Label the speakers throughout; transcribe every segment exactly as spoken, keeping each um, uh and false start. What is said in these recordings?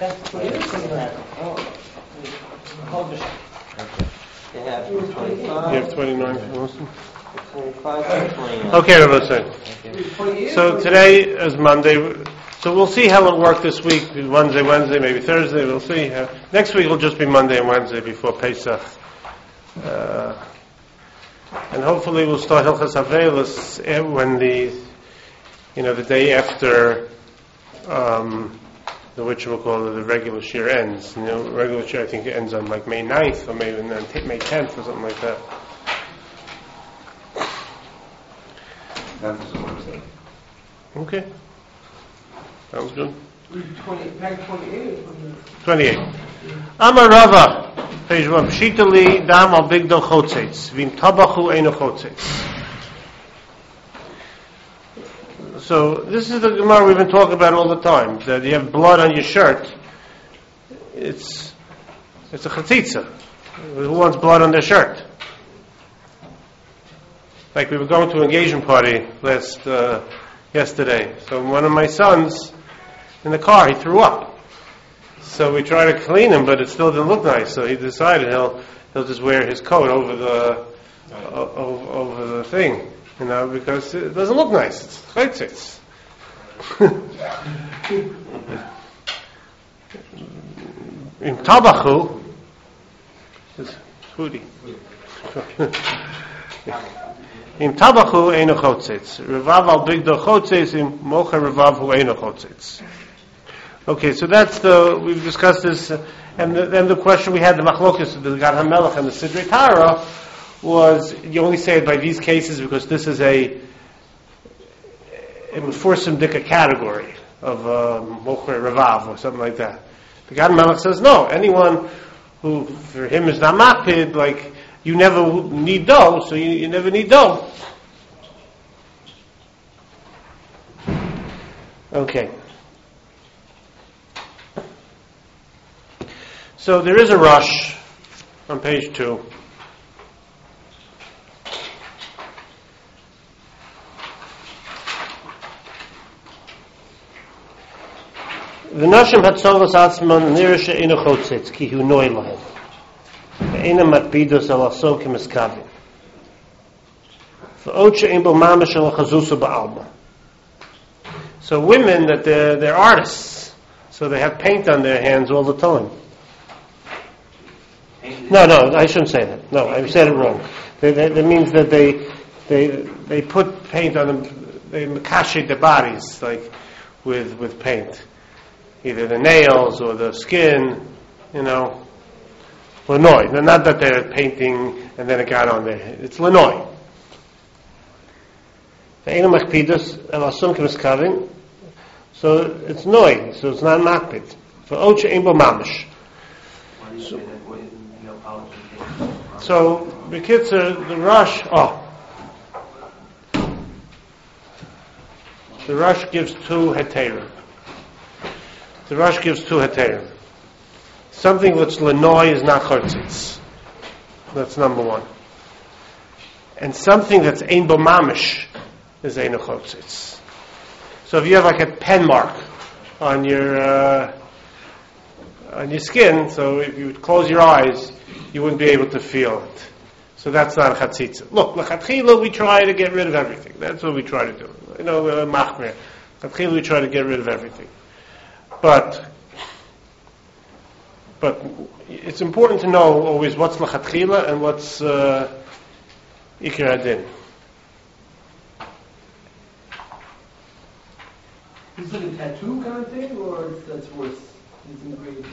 Speaker 1: That's twenty-nine. Oh.
Speaker 2: They have twenty-five.
Speaker 3: You have twenty-nine, Wilson?
Speaker 2: twenty-five and twenty-nine.
Speaker 3: Okay, Rabbi Say. So today is Monday. So we'll see how it'll work this week. Wednesday, Wednesday, maybe Thursday. We'll see. How. Next week will just be Monday and Wednesday before Pesach. Uh, and hopefully we'll start Hilchas Avelis when the, you know, the day after um, the which we'll call it the regular shir ends. You know, regular shir I think it ends on like May ninth or maybe May tenth or something like that. Okay. Sounds good. twenty-eight. Amar Rava, page one. Pshitali dam al bigdo chotzeitz. Vim tabachu eino chotzeitz. So this is the Gemara we've been talking about all the time. That you have blood on your shirt. It's it's a chatzitza. Who wants blood on their shirt? Like we were going to an engagement party last uh, yesterday. So one of my sons in the car, he threw up. So we tried to clean him, but it still didn't look nice. So he decided he'll he'll just wear his coat over the uh, over, over the thing, you know, because it doesn't look nice. It's chaytzitz. In tabachu, it's foodie. Im tabachu eino chotzitz. Revav al bigdo chotzitz. Im mocha revav hu eino chotzitz. Okay, so that's the, we've discussed this, uh, and the, then the question we had, the machlokus, the Gad HaMelech and the Sidrei Tara, was, you only say it by these cases because this is a, it would force him to a category of mocha revav or something like that. The Gad HaMelech says, no, anyone who, for him is not makpid, like, you never need dough, so you, you never need dough. Okay. So there is a rush on page two. The nashim hatzovas atzman nirisha inu chotzitz ki hu noi lahem. Ve'ena matbidos al aso kimiskavim. Ve'ot she'im bo mamash al chazusu ba'alma. So women, that they're, they're artists, so they have paint on their hands all the time. No, no, I shouldn't say that. No, I said it wrong. They, they, that means that they they they put paint on them. They makashit their bodies like with with paint, either the nails or the skin. You know, lanoi. Not that they're painting and then it got on their head. It's lanoi. So it's noi. So it's not makpid. For ocha imbo mamish. So, Bekitzer, the rush, oh. The rush gives two heterim. The rush gives two heterim. Something that's lanoi is not chotzitz. That's number one. And something that's ein bo mamish is ein chotzitz. So if you have like a pen mark on your, uh, on your skin, so if you would close your eyes, you wouldn't be able to feel it. So that's not chatzitza. Look, l'chatchila we try to get rid of everything. That's what we try to do. You know, uh, machmer. L'chatchila we try to get rid of everything. But, but it's important to know always what's l'chatchila and what's uh, ikar adin.
Speaker 1: Is it a tattoo kind of thing, or that's worse? It's engraved?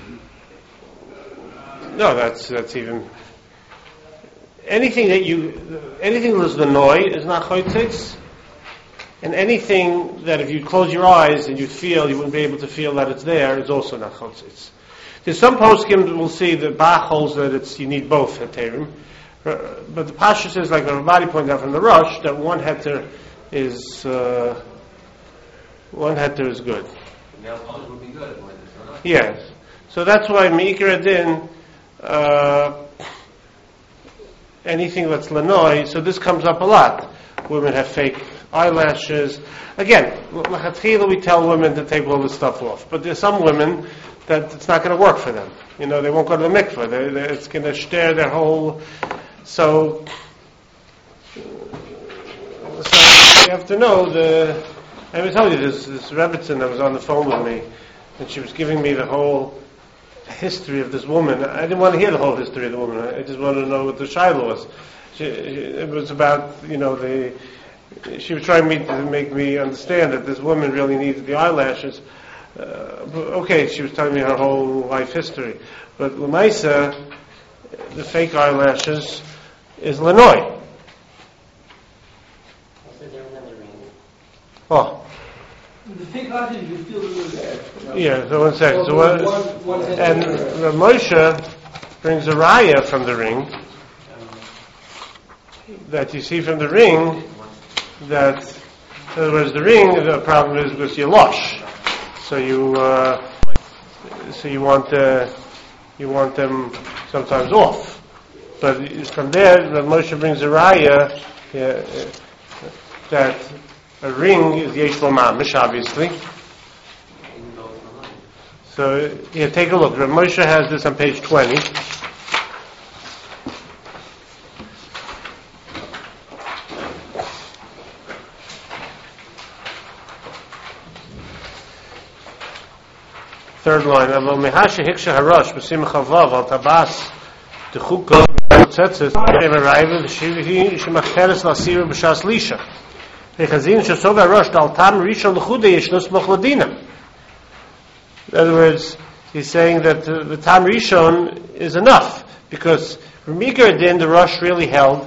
Speaker 3: No, that's that's even anything that you anything that's the noi is not chotzitz, and anything that if you close your eyes and you feel you wouldn't be able to feel that it's there is also not chotzitz. There's some poskim will see the Bach holds that it's you need both heterim, but the Pasha says, like the Ramadi pointed out from the Rush, that one heter is uh, one heter is good.
Speaker 4: The nail polish would be good.
Speaker 3: Yes, so that's why meikar adin. Uh, anything that's lanoi, so this comes up a lot. Women have fake eyelashes. Again, l'chatchila we tell women to take all this stuff off, but there's some women that it's not going to work for them. You know, they won't go to the mikveh. They, they, it's going to stare their whole. So, so you have to know the. I will tell you this. This Rebbitzin that was on the phone with me, and she was giving me the whole history of this woman. I didn't want to hear the whole history of the woman. I just wanted to know what the shiloh was. She, it was about, you know, the. She was trying me to make me understand that this woman really needed the eyelashes. Uh, okay, she was telling me her whole life history, but Lamaisa, the fake eyelashes, is Lenoy. Oh.
Speaker 1: The fake lashes, you feel really bad.
Speaker 3: Yeah, so one second. So what,
Speaker 1: One- one head-
Speaker 3: and Rav Moshe brings a raya from the ring that you see from the ring that, in other words, the ring, the problem is because you lush. So you, uh, so you want, uh, you want them sometimes off. But from there, Rav Moshe brings a raya uh, that a ring is yesh lo mamish, obviously. So, yeah, take a look. Rav Moshe has this on page twenty. Third line. Avo mehashe hiksha harash b'sim chavav al tabas dechuka tzetzes emerayve v'shivhi shemachperes l'asir b'shas lisha. V'chazin shesov harash dal tam rishon l'chude yishnus mochladina. In other words, he's saying that uh, the tam rishon is enough because Remiger din the rush really held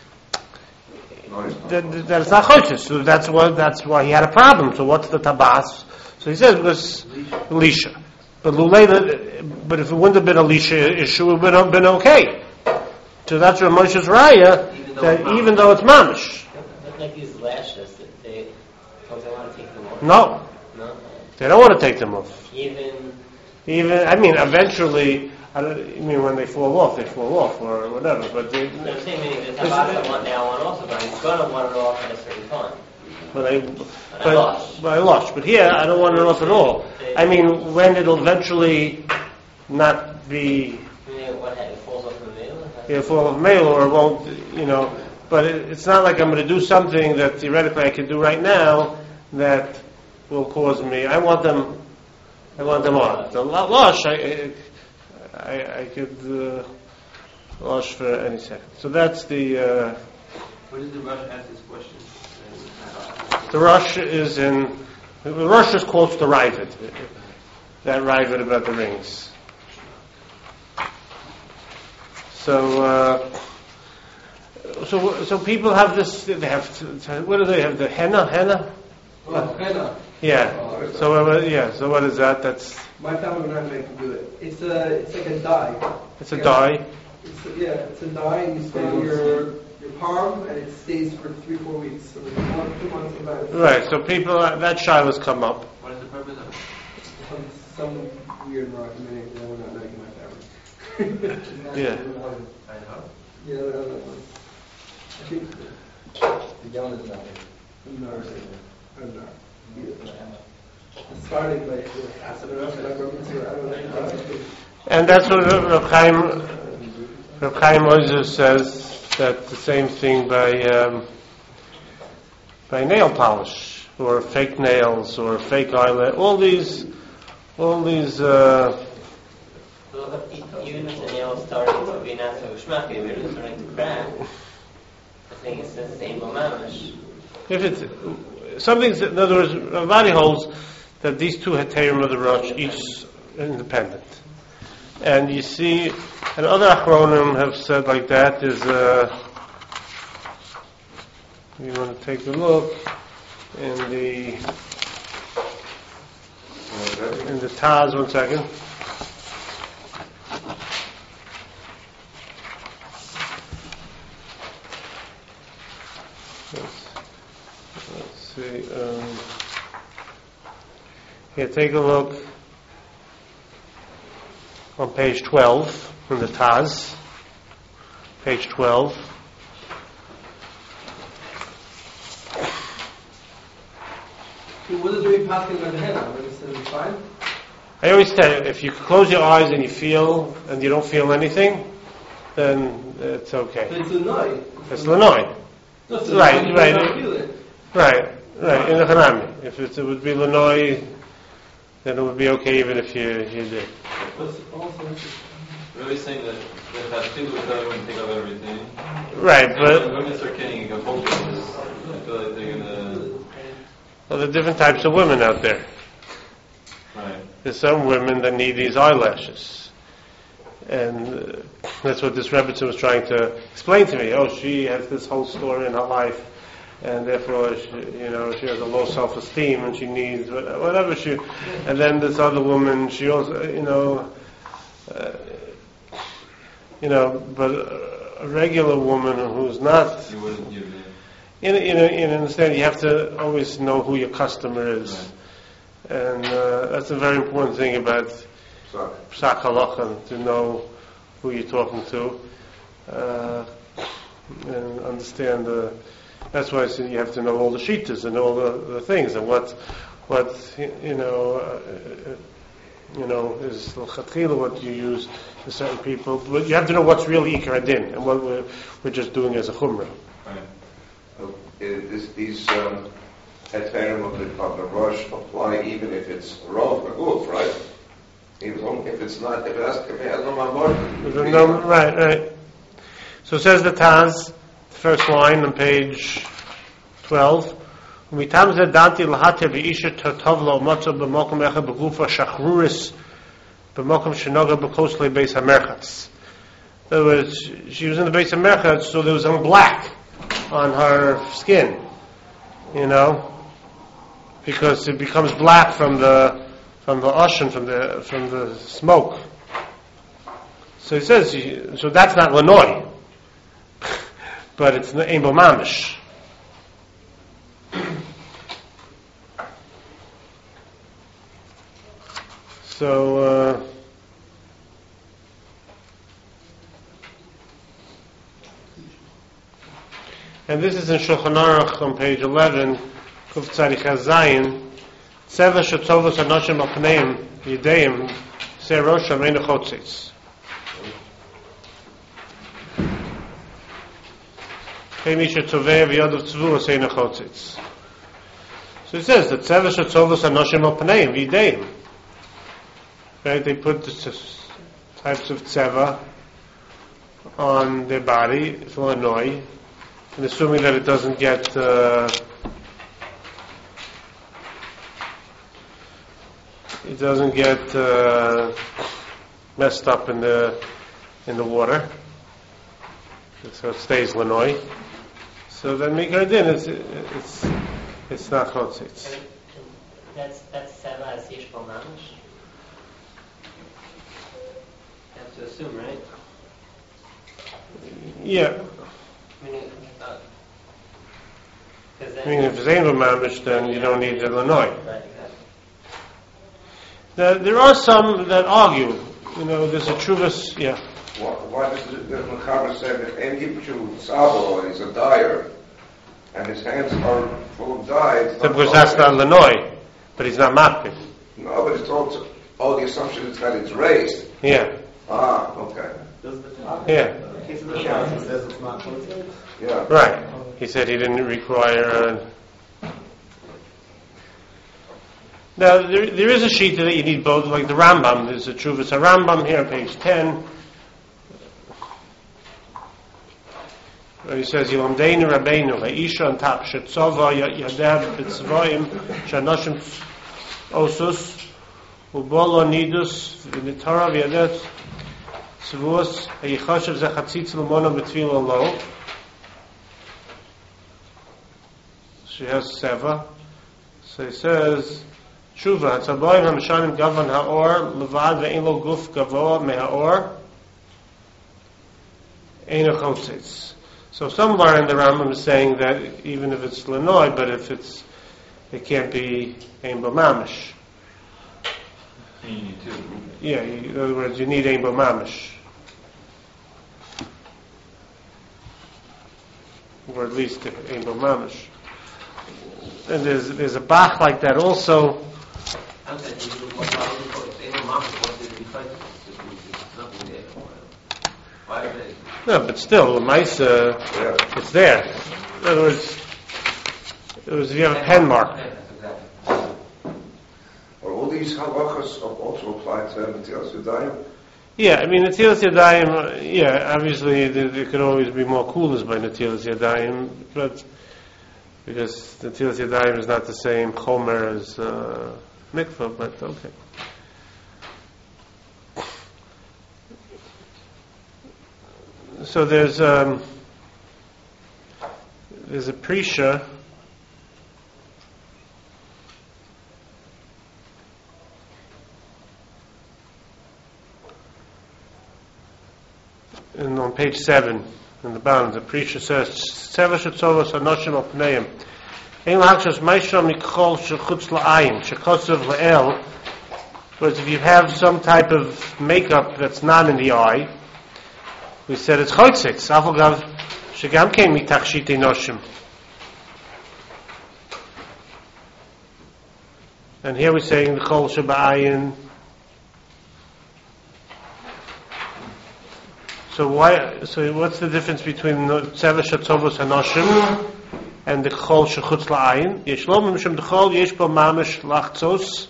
Speaker 3: that, that it's not choshes. So that's why that's why he had a problem. So what's the tabas? So he says because lisha. But Lulay, but if it wouldn't have been a lisha issue, it would have been okay. So that's Rav Moshe's raya, that even though it's mamish.
Speaker 2: But like these lashes, that they don't they want to take them off?
Speaker 3: No.
Speaker 2: No.
Speaker 3: They don't want to take them off.
Speaker 2: Even.
Speaker 3: Even, I mean, eventually, I, don't, I mean, when they fall off, they fall off, or whatever, but they...
Speaker 2: No, I'm saying maybe the tabas want now one also, but he's going to want it off at a certain time.
Speaker 3: But I,
Speaker 2: But I
Speaker 3: but,
Speaker 2: lush.
Speaker 3: but I lush. But here, I don't want it off at all. I mean, when it'll eventually not be...
Speaker 2: You know, what it falls off the nail?
Speaker 3: Yeah, full of mail or won't, you know, but it, it's not like I'm going to do something that theoretically I can do right now that will cause me. I want them, I want them on. The lu- lush, I, I, I could uh, lush for any second. So that's the. Uh,
Speaker 4: What does the Rush ask this question?
Speaker 3: the rush is in. The rush just quotes the Ravid, that Ravid about the rings. So, uh, so, so people have this. They have. What do they have? The henna, henna.
Speaker 1: Oh, henna.
Speaker 3: Yeah. So, uh, yeah. So, what is that? That's.
Speaker 1: My family would not make them do it. It's a, it's like a dye.
Speaker 3: It's a
Speaker 1: Yeah.
Speaker 3: dye.
Speaker 1: It's a, yeah, it's a dye, and you spend your your palm, and it stays for three, four weeks. So it's one, two months sometimes.
Speaker 3: Right. So people uh, that shilas come up.
Speaker 4: What is the purpose of it?
Speaker 1: Some, some weird Moroccan name that we're not making my family.
Speaker 3: Yeah.
Speaker 4: I know.
Speaker 1: Yeah, no, no, no. I think.
Speaker 5: The yellow is not there.
Speaker 1: No, I'm not. It's starting like acid enough, and I'm rubbing through. I don't know.
Speaker 3: And that's what Reb Chaim, Reb Chaim Moses says, that the same thing by um, by nail polish, or fake nails, or fake eyelid, all these, all these, uh,
Speaker 2: So even if the nail is starting to be not so schmacky, but it's starting to crack, I think it's the same mamish.
Speaker 3: if it's, something's, in other words, Ravadi holds that these two heterim of the Rosh, each independent. And you see, and other Achronim have said like that is, uh, you want to take a look in the, in the Taz, one second. Let's, let's see, um, here, take a look on page twelve in the Taz, page twelve.
Speaker 1: we passing by the hand? Are we saying it's fine?
Speaker 3: I always tell you, if you close your eyes and you feel, and you don't feel anything, then it's okay.
Speaker 1: It's Lanoi.
Speaker 3: It's Lanoi.
Speaker 1: No, so
Speaker 3: Right,
Speaker 1: you
Speaker 3: right.
Speaker 1: don't feel it.
Speaker 3: Right, right, in the Hanami. If it, it would be Lanoi, then it would be okay even if you, you did.
Speaker 1: What's also
Speaker 6: Really saying that that has people who don't think of everything.
Speaker 3: Right,
Speaker 6: When
Speaker 3: but
Speaker 6: women start getting a focus, I feel like they're gonna.
Speaker 3: well, there are different types of women out there.
Speaker 6: Right.
Speaker 3: There's some women that need these eyelashes. And uh, that's what this Rebbitzin was trying to explain to me. Oh, she has this whole story in her life, and therefore, she, you know, she has a low self-esteem, and she needs whatever she. And then this other woman, she also, you know, uh, you know, but a regular woman who's not.
Speaker 6: You wouldn't give it.
Speaker 3: You know, you know, you understand. You have to always know who your customer is.
Speaker 6: Right.
Speaker 3: And uh, that's a very important thing about Psak Halacha, to know who you're talking to, uh, and understand the. That's why I said you have to know all the shittas and all the, the things, and what, what you know, uh, you know, is l'chatchila what you use to certain people. But you have to know what's really ikar adin and what we're, we're just doing as a chumrah.
Speaker 6: Right.
Speaker 7: So, it is these um, heterim of the, of the rush apply even if it's rov maguf, right? Even if it's not, if it has, if it has no mamor.
Speaker 3: No, right, right. So it says the Taz, first line on page twelve. Umitam zeh danti lahate v'isha tov lo matzo b'mokom echad b'gufa shachruris b'mokom shenoga b'kosle beis hamerchatz. In other words, she was in the base of merchatz, so there was some black on her skin, you know, because it becomes black from the from the ocean, from the from the smoke. So he says, so that's not Lanoi, but it's Ein Bo Mamish. So, uh, and this is in Shulchan Aruch on page eleven, Kuf Tzaddik Zayin. Seva shetovos hanoshim al pneim yideim serosham ein chotzitz. Kemi shetovei v'yadav tzvuos ein chotzitz. So it says that seva shetovos hanoshim al pneim yideim. Right, they put this types of tseva on their body for annoy, and assuming that it doesn't get uh, it doesn't get uh, messed up in the in the water, so it stays lanoi. So then mikar din, it's it's it's not chotzitz.
Speaker 2: That's that's seva as yish bo mamish. You have to assume, right?
Speaker 3: Yeah,
Speaker 2: Meaning, uh, 'cause then
Speaker 3: I mean if it's ain't mamish, then you don't need the lanoi.
Speaker 2: Right, exactly.
Speaker 3: Now, there are some that argue, you know, there's a truvas, yeah.
Speaker 7: Why, why does the, the Mechaber say that any Yipchu Sabo, and he's a dyer, and his hands are full of dye? It's not
Speaker 3: Because that's not
Speaker 7: chotzitz.
Speaker 3: lanoi, but he's not makpid.
Speaker 7: No, but it's also, oh, the assumption is that it's raised.
Speaker 3: Yeah,
Speaker 7: Ah, okay.
Speaker 3: yeah,
Speaker 1: In case of the Taz, it says it's not chotzitz.
Speaker 7: Yeah.
Speaker 3: right. He said he didn't require. Uh, now there, there is a sheet that you need both, like the Rambam. There's a Truvas a Rambam here, page ten. Where he says, "Yomdeinu Rabbeinu Ha'isha and Tap Shetzova Yadav B'Tzvoim Shanoshim Osus Ubolo Nidus V'Nitara V'Yadet Tzvus Hayichashav Zechatzitz L'Mona B'Tvil Olo." She has seva. So he says, "Tshuva Hatzaboyim Hamshanim Gavan Haor Levad Ve'in Lo Guf Gavoa Mehaor Ein Chotzitz." So some bar in the Rambam is saying that even if it's lanoi, but if it's, it can't be ein bo mamish.
Speaker 6: And you need two.
Speaker 3: Yeah, you, in other words, you need ein bo mamish, or at least ein bo mamish. and there's there's a Bach like that also.
Speaker 4: I'm saying you look what I look for. They don't want what they define. It's nothing there. Why are they?
Speaker 3: No, but still, the mice, uh,
Speaker 7: Yeah.
Speaker 3: it's there. In other words, it was if you have a pen mark.
Speaker 4: Yeah, exactly.
Speaker 7: Are all these halachas also applied to Netilas Yadayim?
Speaker 3: Yeah, I mean, Netilas Yadayim, uh, yeah, obviously there, there could always be more coolness by Netilas Yadayim, but because Netilas Yadayim is not the same chomer as uh, mikvah, but okay. So there's um, there's a prisha and on page seven in the bottom. The prisha says, "Seva shetzovos hanoshim al pneim ein lachshos meisham mikhol shechutz la'ayin shekosav la'el." Whereas if you have some type of makeup that's not in the eye, we said it's chotzitz. Afogav shegam kein mitachshit enoshim. And here we're saying the chol sheba'ayin. So why? So what's the difference between the tzeva shetzovos hanoshim and the chol shechutz la'ayin? Yesh lo mimshem the chol yesh bo mamish lachtzos.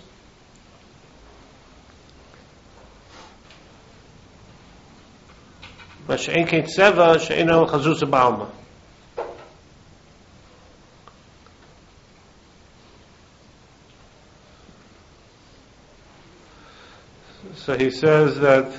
Speaker 3: So he says that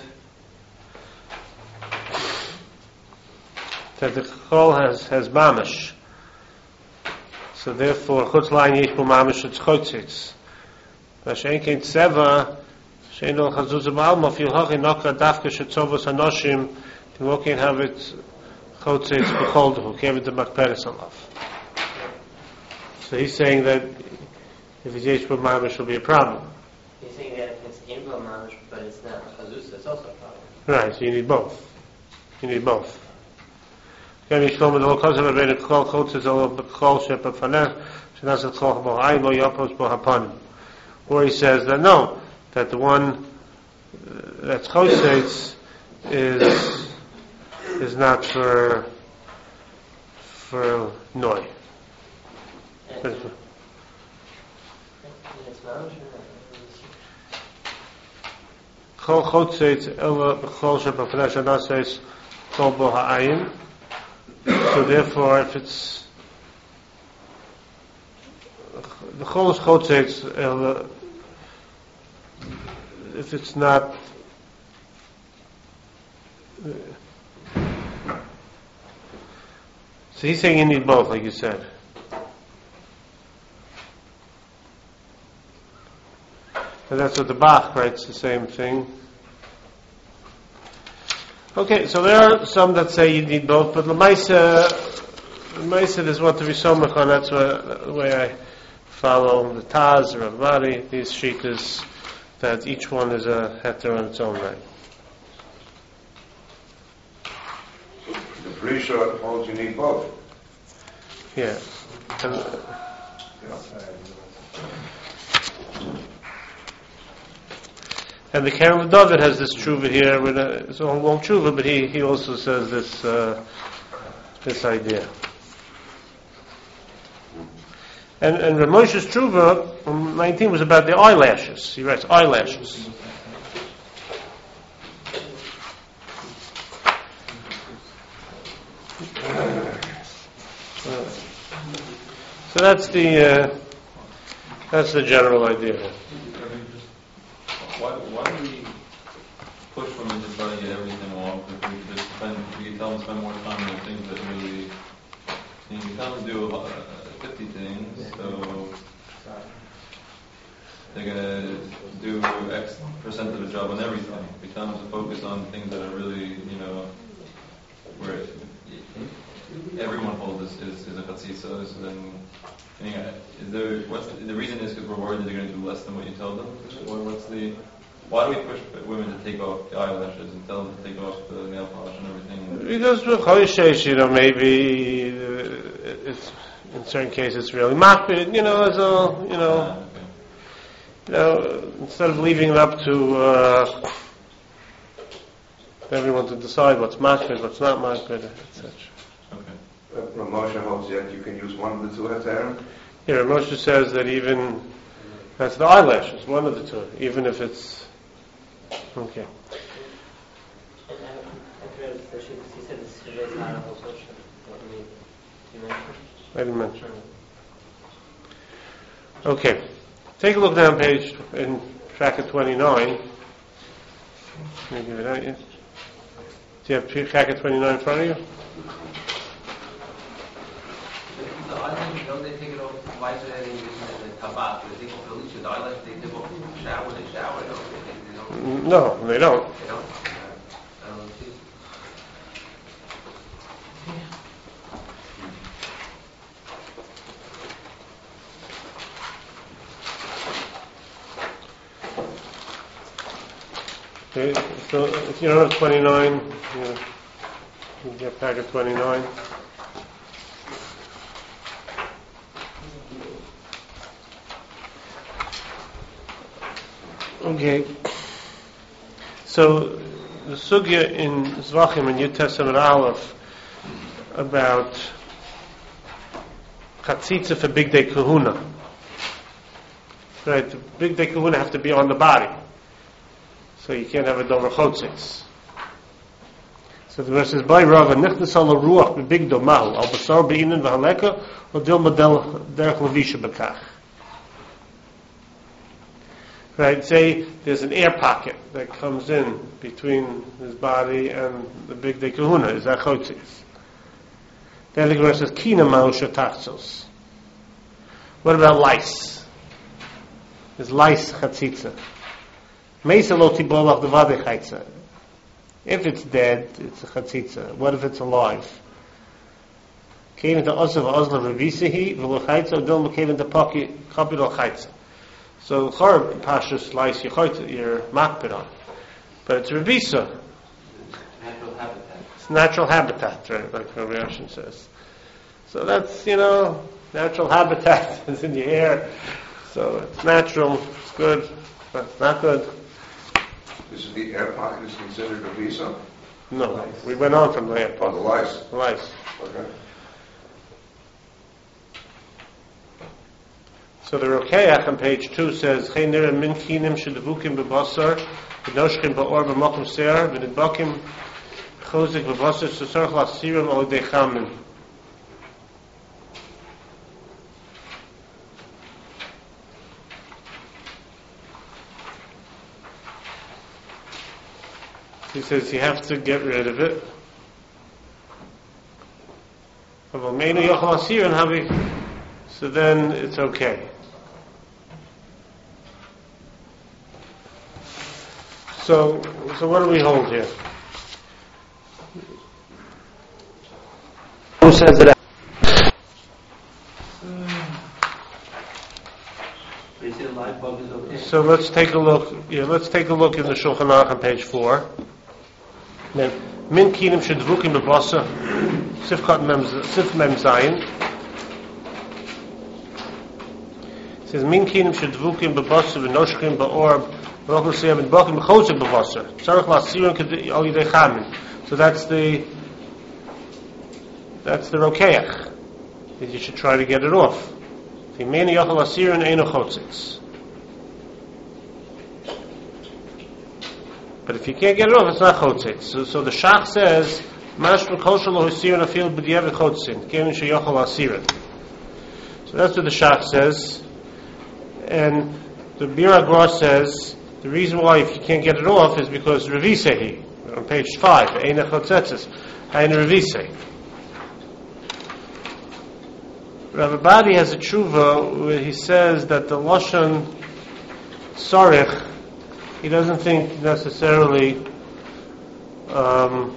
Speaker 3: that the chol has has mamish. So therefore, chutz layin yesh bo mamish it's chotzitz. Mashen kein tzeva she'eno chazuz ba'alma fil hachin nokra dafka shetzovos hanoshim. You can't have it chotzitz b'cholduhu. Can't have it the makperes alav. So he's saying that if it's yesh bo mamish, will be a problem.
Speaker 2: He's saying that if it's in mamish, but it's not chazuz, it's also a problem.
Speaker 3: Right. So you need both. You need both. Or he says that no, that the one that's chotzitz is is not for for noi.
Speaker 2: And it's mamish
Speaker 3: Chol chotzitz ela b'chol shepafanesh anaseis kol bo ha'ayin. So therefore, if it's the chol is chotzitz ela, if it's not. So he's saying you need both, like you said. And that's what the Bach writes, the same thing. Okay, so there are some that say you need both, but Lamaisa, Lamaisa is what to be somach on. That's what, the way I follow the Taz or Ravadi, these shitas, that each one is a heter on its own right.
Speaker 7: The Prisha holds you need both.
Speaker 3: Yeah. And, and the Karen of David has this tshuva here. With a, it's a long tshuva, but he, he also says this uh, this idea. And and Ramosha's tshuva from nineteen was about the eyelashes. He writes eyelashes. So that's the uh, that's the general idea.
Speaker 6: Why, why do we push women to try to get everything off? If we could just spend, we could tell them to spend more time on the things that really, you know, we tell them to do uh, fifty things, so they're gonna do X percent of the job on everything. We tell them to focus on things that are really, you know, where everyone holds is, is, is a chatzitza. So then, anyway, is there, what's the, the reason is because we're worried that they're going to do less than what you tell them? Or what's the, why do we push women to take off the eyelashes and tell them to take off the nail polish and everything?
Speaker 3: Because with Chodesh, you know, maybe uh, it's, in certain cases it's really makbid, you know, as a, you know,
Speaker 6: Ah, okay.
Speaker 3: you know, instead of leaving it up to uh, everyone to decide what's makbid, what's not makbid, et cetera.
Speaker 6: Okay.
Speaker 7: Uh, Ramosha holds that you can use one of the two heterim.
Speaker 3: Here, Moshe says that even, that's the eyelashes, one of the two, even if it's, okay.
Speaker 2: And I, I heard that she, she said this is not a whole social. What you mean? You mentioned?
Speaker 3: I didn't mention. Okay. Take a look down page in bracket twenty-nine. Can I give it out yet? Do you have bracket twenty-nine in front of you?
Speaker 4: The eyelash, don't they take it off, why is it any reason in the tabat? They take off the leash, the eyelash, they take off the shower, they shower, don't they? They don't,
Speaker 3: No, they don't.
Speaker 4: they don't? I don't see.
Speaker 3: Okay, so if you don't have twenty-nine, you, you get packet twenty-nine. Okay. So the sugya in Zvachim and Yud Testament Aleph about chatzitza for big day kahuna. Right, the big day kahuna have to be on the body. So you can't have a dover chotzitz. So the verse is, By Rava, nichnas al ruach bebigdo mahu, al basar be'inan v'haleka, or dil model derech levisha bekach. Right, say there's an air pocket that comes in between his body and the big day kahuna, is that chotzitz? Then the Gemara says, Kina mahu shetachzos. What about lice? Is lice chatzitza? Meisa lo tibolach devade chaytza. If it's dead, it's a chatzitza. What if it's alive? Came into osav ozla revisahi v'lo chaytza udil mekevin to poki kapidol chaytza. So chor pashas lice you're makpid on, but it's revisa.
Speaker 4: Natural habitat.
Speaker 3: It's natural habitat, right? Like Rabbi Yashin says. So that's, you know, natural habitat is in your hair. So it's natural, it's good, but it's not good.
Speaker 7: This is the air pocket is considered a visa.
Speaker 3: No, we went on from the air
Speaker 7: Oh, the
Speaker 3: pocket.
Speaker 7: lice.
Speaker 3: Lice.
Speaker 7: Okay.
Speaker 3: So the Rokeach on page two says, Chei nira min kinim shedevukim bebasar, v'noshkim ba'or b'mokum se'ar, v'nidbakim chozik bebasar, s'sorach la'asirim al yedei chamin. He says you have to get rid of it. So then it's okay. So, so what do we hold here? Who says it?
Speaker 4: They say the live bug is okay.
Speaker 3: So let's take a look. Yeah, let's take a look in the Shulchan Aruch on page four. Then min kinim shedvukim bebasa sifkat mem sif mem zayin. It says min kinim shedvukim bebasa v'noshkim ba'or v'rochel siyam v'bakim b'chozik bebasa tzarich la'asirim al yidei chamin. So that's the that's the rokeach that you should try to get it off. V'meni yochel asirin eino chotzitz. But if you can't get it off, it's not chotzitz. So, so the Shach says, "Mashma kosher lo hasirin afil b'diavad chotzin, kevin sheyochel asirin." So that's what the Shach says, and the Bir Agra says the reason why if you can't get it off is because revisehi on page five, eina chotzetzes, eina revisei. Rav Abadi has a tshuva where he says that the lashon sarich, he doesn't think necessarily um,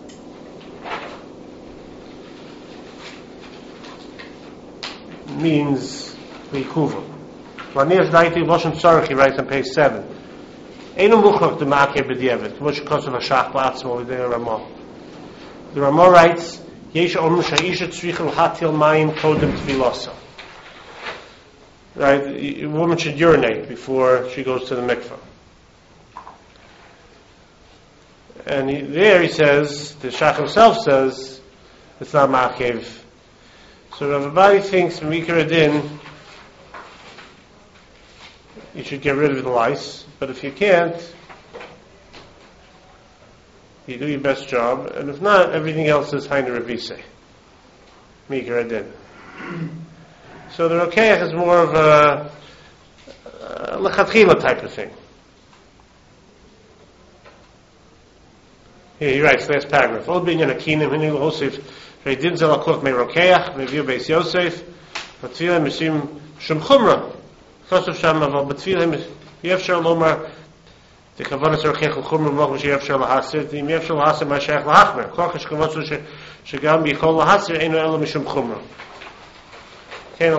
Speaker 3: means likuva. Lanias daiti lashon sarich, he writes on page seven. Einu muchlach d'ma'akeh b'diavad, k'mo shekosav hashach ba'atzmo l'dei Ramah. The Ramah writes, Yesh omru she'isha tzricha l'hatil mayim kodem tefilasa. Right, a woman should urinate before she goes to the mikveh. And he, there he says, the Shach himself says, it's not ma'akev. So Rav Abadi thinks, Mikra Din, you should get rid of the lice, but if you can't, you do your best job, and if not, everything else is Hainu Revise. Mikra Din. So the Rokeach is more of a, a lechatchila type of thing. Here he writes, last paragraph. Old binyan akinim hinu hosef reidin zel akoch me Rokeach meviu beis Yosef batfilah mishim shum chumra chosef sham aval batfilah yefshar lomar the kavanas Rokeach chumra moch mish yefshar lahasir the yefshar lahasir ma sheich lahachmer koch shkavatzu shegam bichol lahasir einu elo mishum chumra. So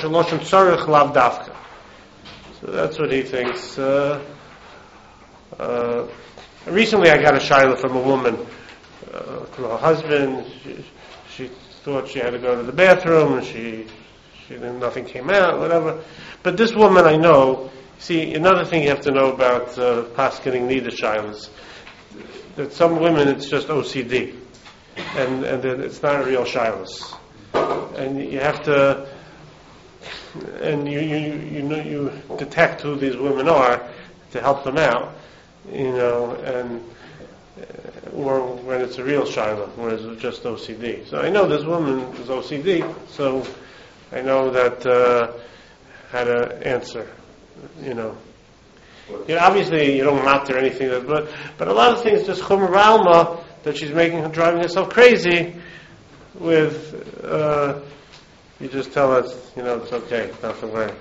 Speaker 3: that's what he thinks. Uh, uh, recently I got a shayla from a woman, uh, from her husband. She, she thought she had to go to the bathroom, and she, she nothing came out, whatever. But this woman I know, see, another thing you have to know about uh, paskening nida shaylas, that some women it's just O C D, and and that it's not a real shaylas, and you have to. And you, you you know you detect who these women are to help them out, you know, and uh, or when it's a real shayla, whereas it's just O C D. So I know this woman is O C D, so I know that uh, how to answer, you know. You know, obviously you don't matter anything, that, but but a lot of things just chumra alma that she's making her driving herself crazy with. Uh, You just tell us, you know, it's okay, not to worry.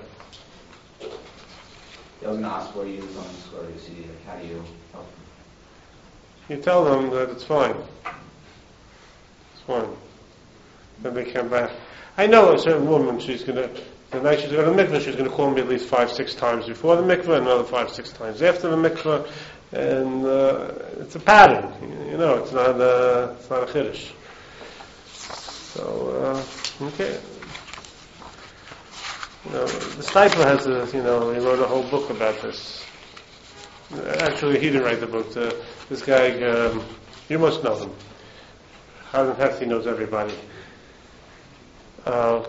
Speaker 5: He doesn't ask where you on the score, you see, like, how do you help them?
Speaker 3: You tell them that it's fine. It's fine. Then they come back. I know a certain woman, she's going to, the night she's going to the mikveh, she's going to call me at least five, six times before the mikveh, another five, six times after the mikveh, and uh, it's a pattern. You know, it's not a, it's not a chiddush. So, uh, okay. You know, the Steipler has a, you know, he wrote a whole book about this. Actually, he didn't write the book. The, this guy, um, you must know him. Hazen Hefti knows everybody. Uh,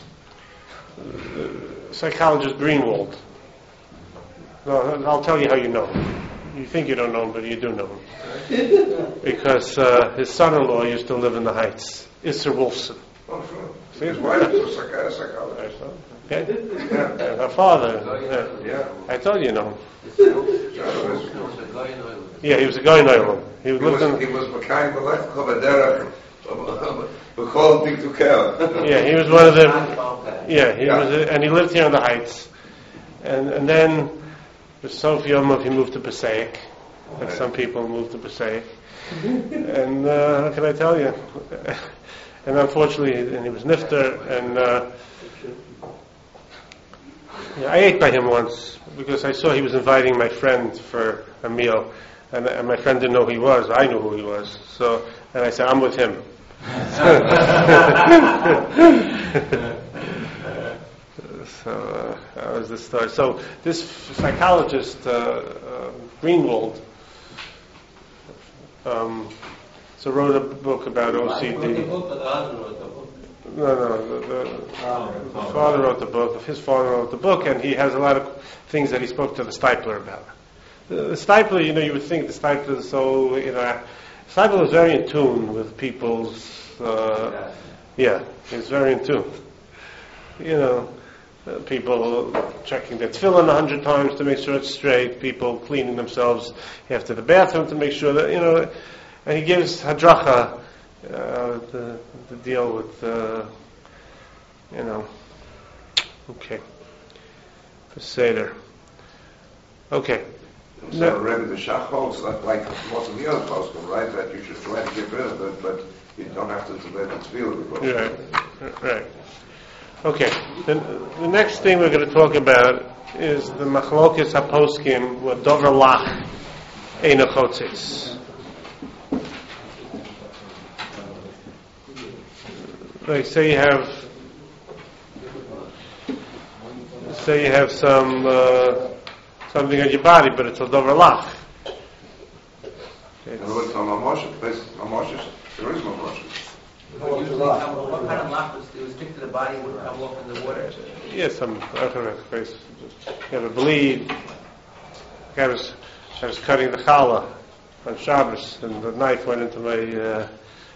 Speaker 3: psychologist Greenwald. No, I'll tell you how you know him. You think you don't know him, but you do know him. Because uh, his son-in-law used to live in the Heights, Isser Wolfson.
Speaker 7: Oh, sure. See, his wife was a psychologist.
Speaker 3: Okay? Yeah. Her father. Yeah.
Speaker 7: Yeah.
Speaker 3: I told you, you know.
Speaker 4: Yeah.
Speaker 3: Yeah, he was a guy in Ireland. He,
Speaker 7: He
Speaker 3: lived
Speaker 7: was,
Speaker 3: in.
Speaker 7: he was Mekayim B'lech Chavadera. We call him Tiktukel.
Speaker 3: Yeah, he was one of the. Yeah, he
Speaker 7: Yeah.
Speaker 3: was, a, and he lived here in the Heights, and and then with Sophie Yomov he moved to Passaic, like some people moved to Passaic, and uh, how can I tell you? And unfortunately, and he was nifter, and uh, yeah, I ate by him once because I saw he was inviting my friend for a meal, and, and my friend didn't know who he was. I knew who he was, so and I said, "I'm with him." So uh, that was the story. So this psychologist uh, uh, Greenwald, um, so wrote a book about O C D. No, no, the, the, the father wrote the book. His father wrote the book, and he has a lot of things that he spoke to the Steipler about. The, the Steipler, you know, you would think the Steipler is so, you know, Steipler was very in tune with people's. Uh, yeah, he's very in tune. You know, uh, people checking their tefillin a hundred times to make sure it's straight. People cleaning themselves after the bathroom to make sure that, you know. And he gives hadracha uh, to, to deal with, uh, you know. Okay. For Seder. Okay.
Speaker 7: So
Speaker 3: No.
Speaker 7: Rebbe the Shach holds that, like most of the other poskim, right? That you should try to get rid of it, but you don't have to let it feel it.
Speaker 3: Right, right. Okay. Then the next thing we're going to talk about is the machlokes haposkim with dover lach eina chotzis. like say you have, say you have some uh, something on your body, but it's a dover lach.
Speaker 7: In other words, on Mamoshet, there is Mamoshet, there is Mamoshet.
Speaker 4: But usually, come- what kind of lock was, it was stick to the body, would come off in the water?
Speaker 3: Yes, some face. You have a bleed. I was, I was cutting the challah on Shabbos, and the knife went into my, uh,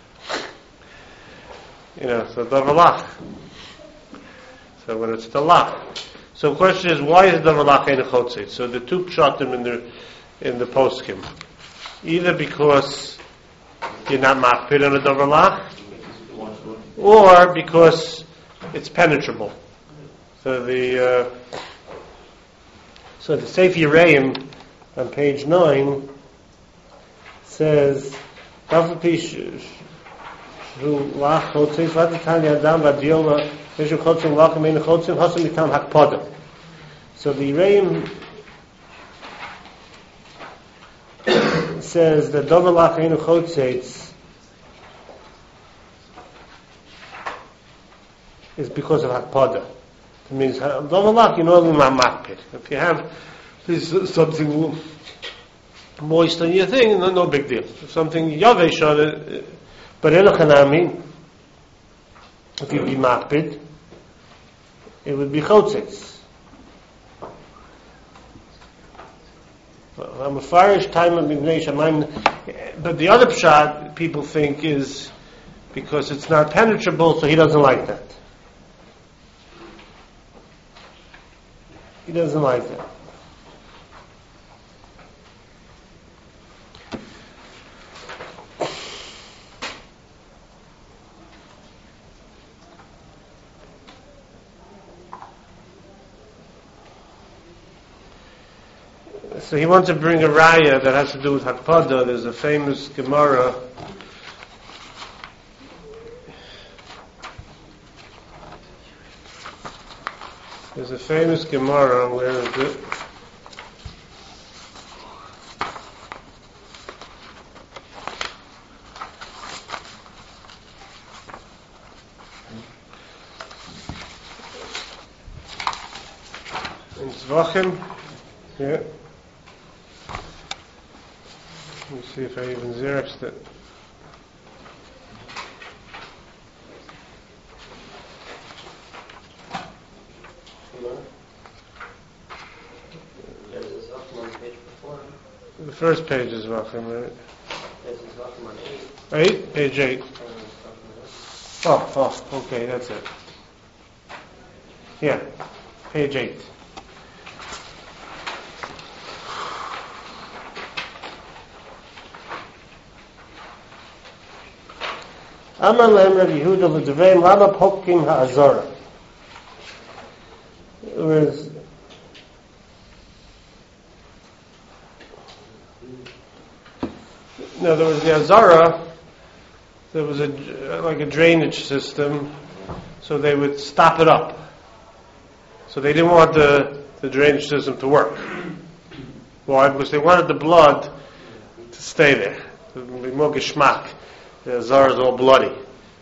Speaker 3: you know, so davar lach. So when it's the lach. So the question is, why is davar lach ein chotzit? So the two pshatim in the in the poskim, either because you're not makpid on a davar lach, or because it's penetrable. So the uh, so the Sefer Yereim on page nine says, so the Yereim says that davar lach ein chotzeit is because of hakpada. It means davar lach you know makpid. If you have this something moist on your thing, no, no big deal. If something yavesh on it, but in a chanami, if you be makpid, it would be chotzitz. I'm a farish time of Mibnei Shamayim, but the other pshat people think is because it's not penetrable, so he doesn't like that. He doesn't like that. So he wants to bring a raya that has to do with Hakpada. There's a famous Gemara. There's a famous Gemara, where is it? In Zvachim. Yeah. Let me see if I even xeroxed it. The first page is Zvachim, right? Eight? Page eight. Oh, oh, okay, that's it. Yeah, page eight. Amar lehem Rav Yehuda l'dveim lama pokim ha'azara. Whereas no, there was the Azara. There was a like a drainage system, so they would stop it up. So they didn't want the the drainage system to work. Why? Because they wanted the blood to stay there. To be more geschmack. The Azara is all bloody.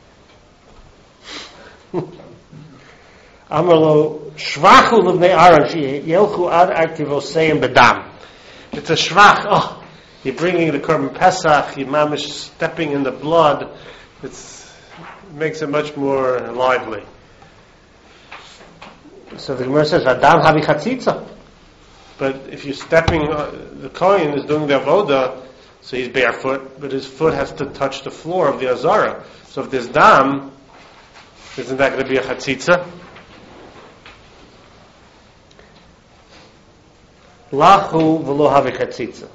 Speaker 3: Amarlo shvachu l'bnei Aaron yelchu ad artivoseim bedam. It's a shvach. Oh, you're bringing the Korban Pesach. You're mamish stepping in the blood. It's, it makes it much more lively. So the Gemara says, "Adam havi chatzitza." But if you're stepping, uh, the Kohen is doing the avoda, so he's barefoot, but his foot has to touch the floor of the Azara. So if there's dam, isn't that going to be a chatzitza? Lachu v'lo havi chatzitza.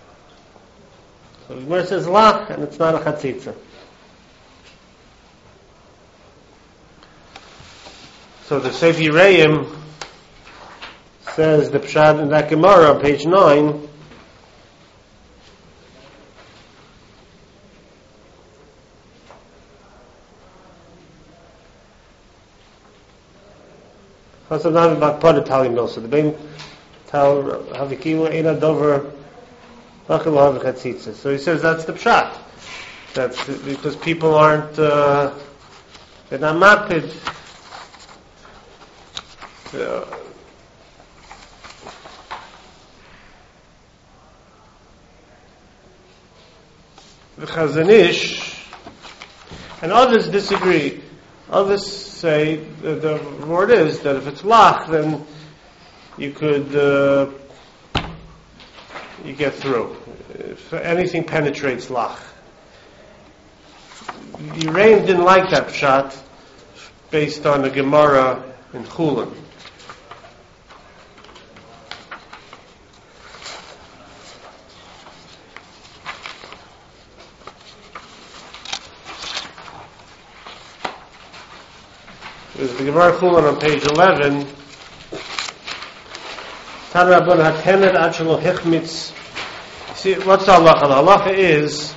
Speaker 3: So the Gemara says lach, and it's not a chatzitza. So the Sefer Yereim says the pshat in that Gemara on page nine. So the bein tal havikimu eina dover lachim havi chatzitza. So he says that's the pshat. That's because people aren't uh, They're not makpid. Uh, the Chazon Ish and others disagree. Others say that the word is that if it's lach, then you could uh, you get through. If anything penetrates lach. Yereim didn't like that shot based on the Gemara in Chulin. There's the Gemara Chulin on page eleven. Tan Rabban hatemet ad shelo hichmitz. See, what's the halacha? The halacha is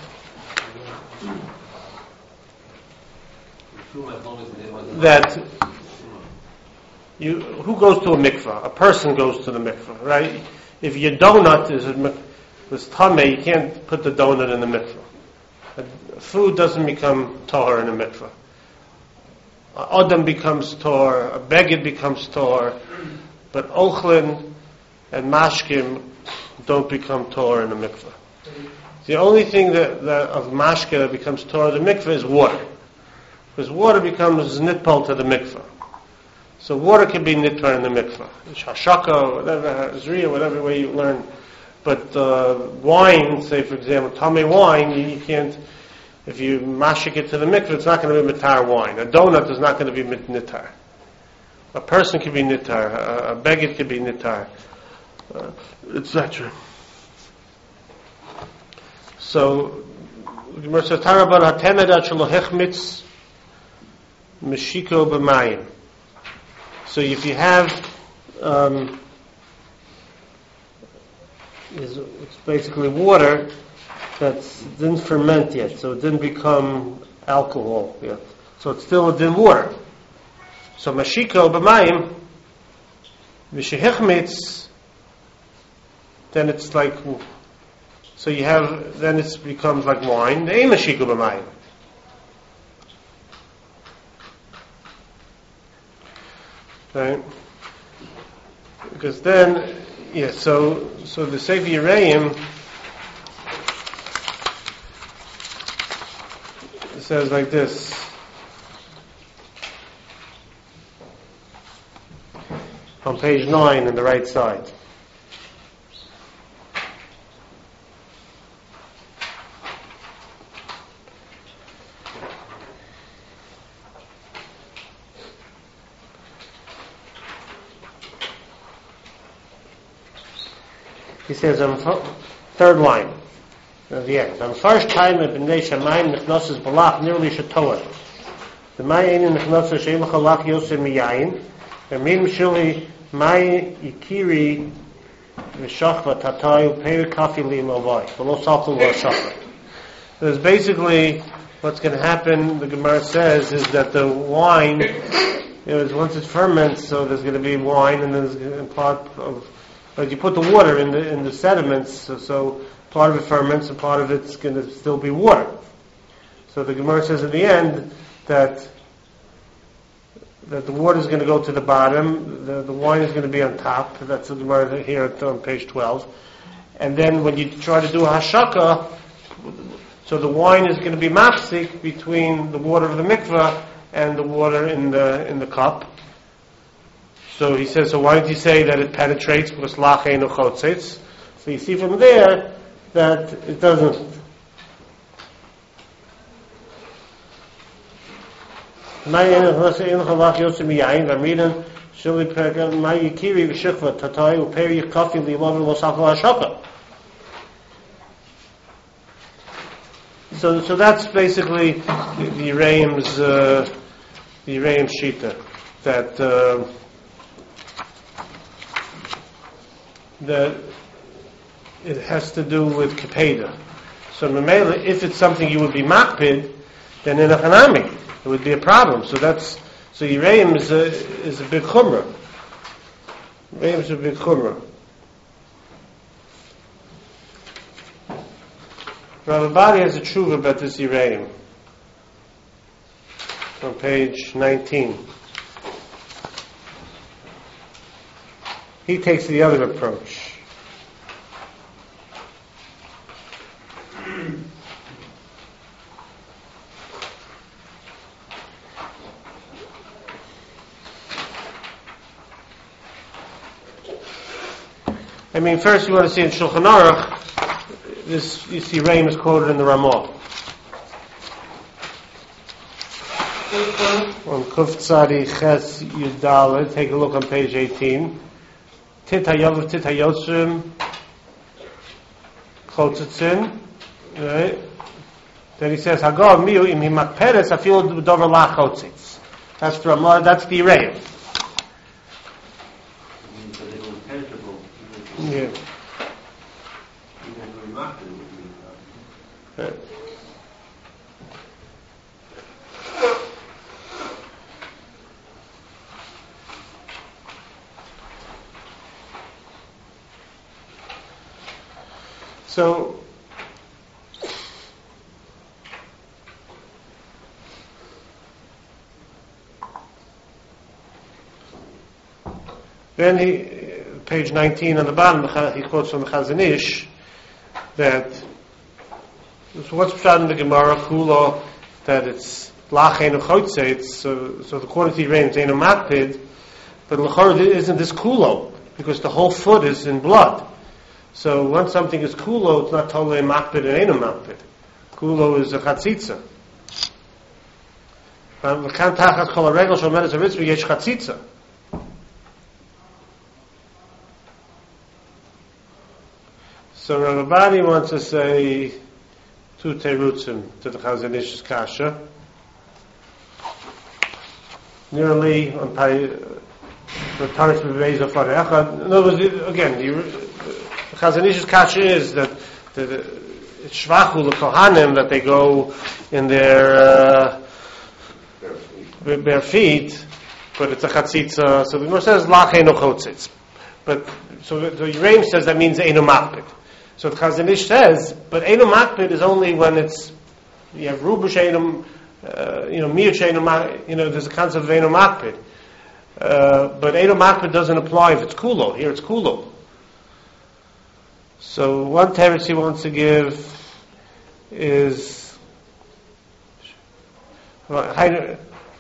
Speaker 3: that you, who goes to a mikvah? A person goes to the mikvah, right? If your donut is a, was tameh, you can't put the donut in the mikvah. Food doesn't become tahor in a mikvah. Adam becomes tor, a beged becomes tor, but ochlin and mashkim don't become tor in a mikvah. The only thing that, that of mashke that becomes tor in the mikvah is water. Because water becomes nitpal to the mikvah. So water can be nitpal in the mikvah. Shashaka, whatever, zriya, whatever way you learn. But uh, wine, say for example, tameh wine, you, you can't, if you mashik it to the mikvah, it's not going to be mitar wine. A donut is not going to be nitar. A person can be nitar. A, a beged can be nitar. Uh, et cetera. So, Gemara says, Taraban hatemed ad shelo hechmitz meshiko b'mayim. So if you have, um, it's basically water that didn't ferment yet, so it didn't become alcohol yet. So it's still within water. So meshiko b'mayim, v'shehechmitz, then it's like, so you have, then it becomes like wine. Ein meshiko b'mayim. Right? Because then, yeah, so so the Sefer Yereim says like this. On page nine on the right side. He says on f- third line, at the end, on the first time of B'nei Shamayim nechnosses balach nearly shatoah. The Mayin nechnosses sheim chalach yosem miyayin, and min shili may yikiri v'shachva tatay u'peri kafi li lovai v'lo salchu v'shachva. There's basically what's going to happen. The Gemara says is that the wine, you know, once it ferments, so there's going to be wine, and there's a part of. But you put the water in the in the sediments, so, so part of it ferments and part of it's going to still be water. So the Gemara says at the end that that the water is going to go to the bottom, the, the wine is going to be on top. That's the Gemara here on page twelve. And then when you try to do hashaka, so the wine is going to be mafsik between the water of the mikvah and the water in the in the cup. So he says, so why did he say that it penetrates? Because lach einu chotzitz. So you see from there that it doesn't. So, so that's basically the, the Yereim's uh, the Yereim's shita that. Uh, that it has to do with Kepeda. So Mamela, if it's something you would be makpid, then in a Hanami, it would be a problem. So that's, so Yereim is a, is a big chumrah. Yereim is a big chumrah. Rav Abadi has a tshuva about this Yereim. on page nineteen. He takes the other approach. I mean, first you want to see in Shulchan Aruch, this, you see Reim is quoted in the Ramah. On Kuf Tzadi Ches Yudaled, take a look on page eighteen. Tit HaYov Tit HaYotzim Chotzitzin. Right? Then he says, Hagav Miu Im Himakperes Afil Dover La Chotzitz. That's the Ramah, that's the Reim. Yeah. Right. So, then he, page nineteen on the bottom, he quotes from the Chazon Ish that so what's pshat in the Gemara Kulo that it's lachein uchotzeit, so so the quantity range ain't a makpid, but l'chor isn't this kulo because the whole foot is in blood. So once something is kulo, it's not totally a makpid and ain't a makpid. Kulo is a chatzitza. V'kan tachas kol haregel shomer es haritzvah yesh chatzitza. So Rav Abadi wants to say two terutzim to the Chazon Ish's kasha. Nearly on Pai the Tanis Beveza Farecha. In other words, again, the Chazon Ish's kasha is that the it's shvachu l'kohanim that they go in their uh, bare, bare feet, but it's a chatzitza. So the Gemara says lachein uchotzitz, but so the, the Reim says that means einu makpid. So the Chazon Ish says, but einu makpid is only when it's you have rubush einu, uh, you know, miyut einu, you know, there's a concept of einu makpid. Uh, but einu makpid doesn't apply if it's kulo. Here it's kulo. So one teretz he wants to give is well, I,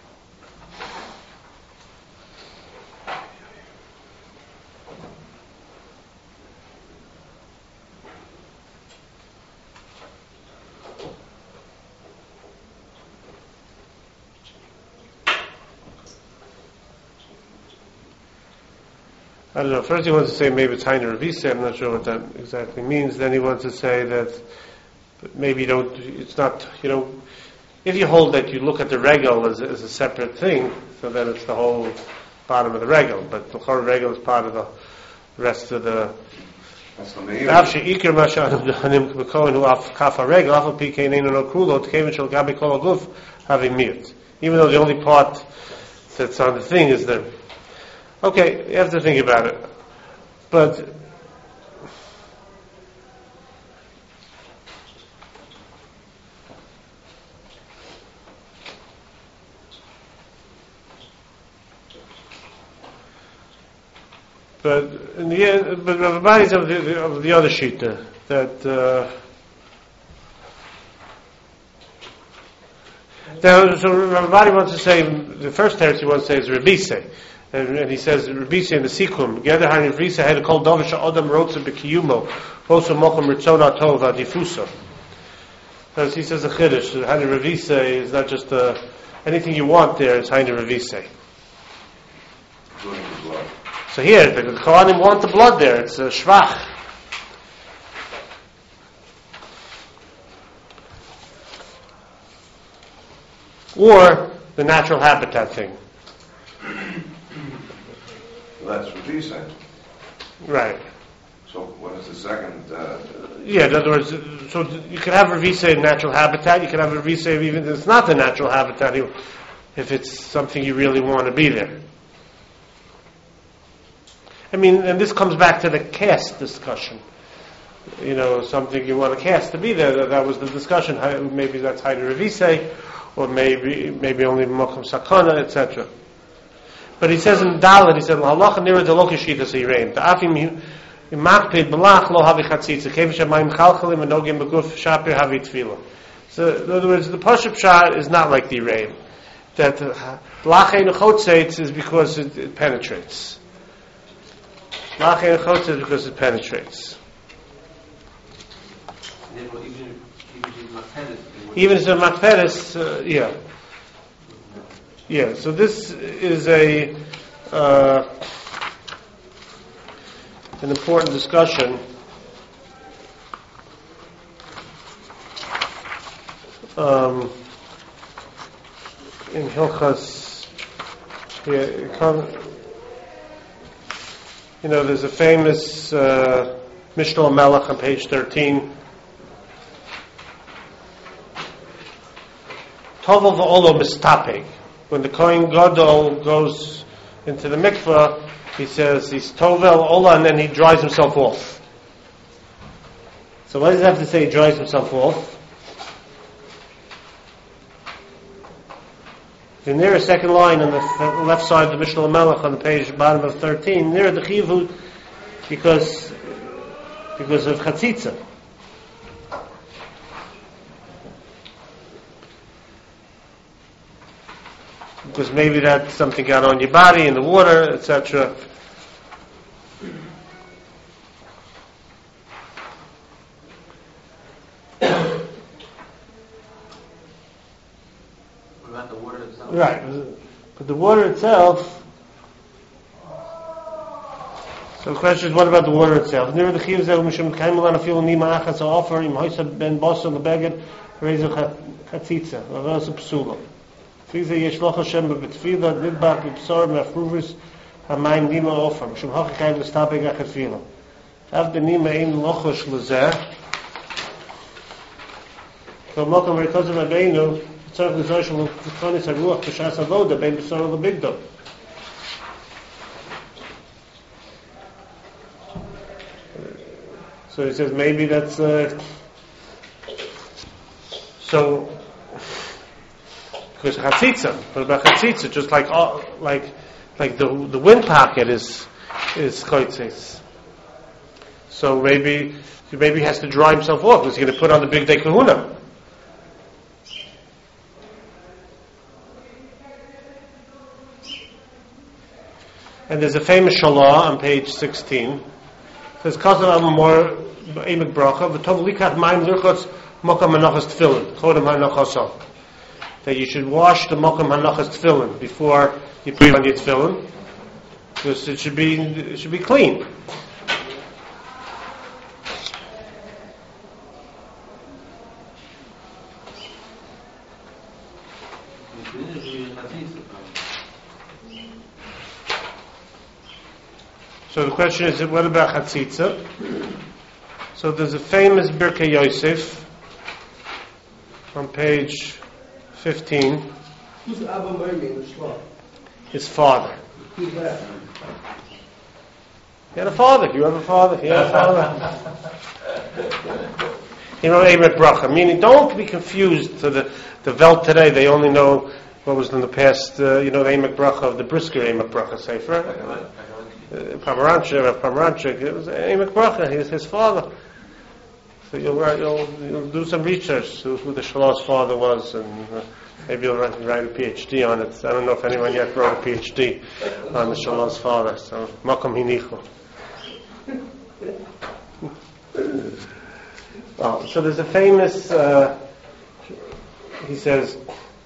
Speaker 3: I don't know. First he wants to say maybe it's Hainer Revisa. I'm not sure what that exactly means. Then he wants to say that maybe you don't, it's not, you know, if you hold that you look at the regel as, as a separate thing, so then it's the whole bottom of the regel. But the whole regel is part of the rest of the.
Speaker 7: That's the main.
Speaker 3: Even though the only part that's on the thing is the. Okay, you have to think about it. But but in the end, but Rav Abadi's of the, of the other shita that uh, now, so Rav Abadi wants to say the first teretz he wants to say is Rebise. And, and he says, Rebisa in the Sikum, Geder Harin Rebisa had a call Dovisha Odom Rotsa Bekiyumo, also Mokum Ritzona Tova Difuso. Because he says a Chiddush, Harin Rebisa is not just uh, anything you want there, it's Harin Rebisa. So here, the Kohanim want the blood there, it's a Shvach. Or the natural habitat thing.
Speaker 7: That's what he's saying.
Speaker 3: Right.
Speaker 7: So what is the second? Uh,
Speaker 3: yeah, in other words, so you can have Revisa in natural habitat, you can have Revisa even if it's not the natural habitat, if it's something you really want to be there. I mean, and this comes back to the cast discussion. You know, something you want to cast to be there, that, that was the discussion, maybe that's Haida Revisa, or maybe maybe only Mokum Sakana, et cetera. But he says in Dalet, he said, "Halacha nira de lokashita seirein." The afim imakpid belach lo havi chatzitza kevish amayim chalchalim enogim beguf shapir havi tefillah. So in other words, the pashup shah is not like the rein. That lachein chotzeitz is because it, it penetrates. Lachein chotzeitz is because it penetrates.
Speaker 4: Therefore, even if even if it's
Speaker 3: Even as a makperes, uh, yeah. Yeah, so this is a uh, an important discussion. Um, in Hilchas, yeah, it come, you know, there's a famous uh, Mishnah Melech on page thirteen. Tovel v'olo mistapeg. When the Kohen Gadol goes into the mikveh, he says he's tovel ola, and then he dries himself off. So why does he have to say he dries himself off? The near second line on the left side of the Mishnah Melech on the page bottom of thirteen, near the chivu, because because of chatzitza. Because maybe that something got on your body in the water, et cetera.
Speaker 4: What about the water itself?
Speaker 3: Right, but the water itself. So the question is, what about the water itself? Near the chiyuv zeh mishum kaimelan afil nima achas offer im hoysa ben bosa lebeged reizu chatzitza v'rosa psula. Fize yeshloch Hashem b'tefila nidbach b'psor me'afruvis hamayim nima offer mishum hochi chayv l'stabeg achafila. Av b'nima ein lochosh l'zeh v'mokom rekozim abeinu tzorach l'zoshim l'tchonis haruach b'shas avoda bein b'sor l'bigdom. So he says maybe that's uh, so because chatzitza. What about chatzitza? Just like all, like like the the wind pocket is is chotzes. So maybe maybe he has to dry himself off because he's going to put on the big day kahuna. And there's a famous shalah on page sixteen. It says Kazav Amor Eimek Bracha V'tov Likach Mayim Lirchotz Mokam Hanachas Tefillin Chodem Hanachasah. That you should wash the Mokam Hanachas Tefillin before you put on your Tefillin, because it should be it should be clean. So the question is, what about chatzitza? So there's a famous Birkei Yosef on page fifteen.
Speaker 1: Who's Abba Mermi in the Shlach?
Speaker 3: His father.
Speaker 1: Who's that?
Speaker 3: He had a father. You have a father? He had a father. You know, Eimek Bracha. Meaning, don't be confused to the the Welt today. They only know what was in the past. Uh, you know, the Eimek Bracha of the Brisker Eimek Bracha Sefer. Pomeranchik, Pomeranchik, it was Eimek Bracha, he was his father. So you'll, write, you'll, you'll do some research to who the Shalah's father was, and uh, maybe you'll write, write a PhD on it. I don't know if anyone yet wrote a PhD on the Shalah's father, so Makom Hinichu. Oh, so there's a famous, uh, he says,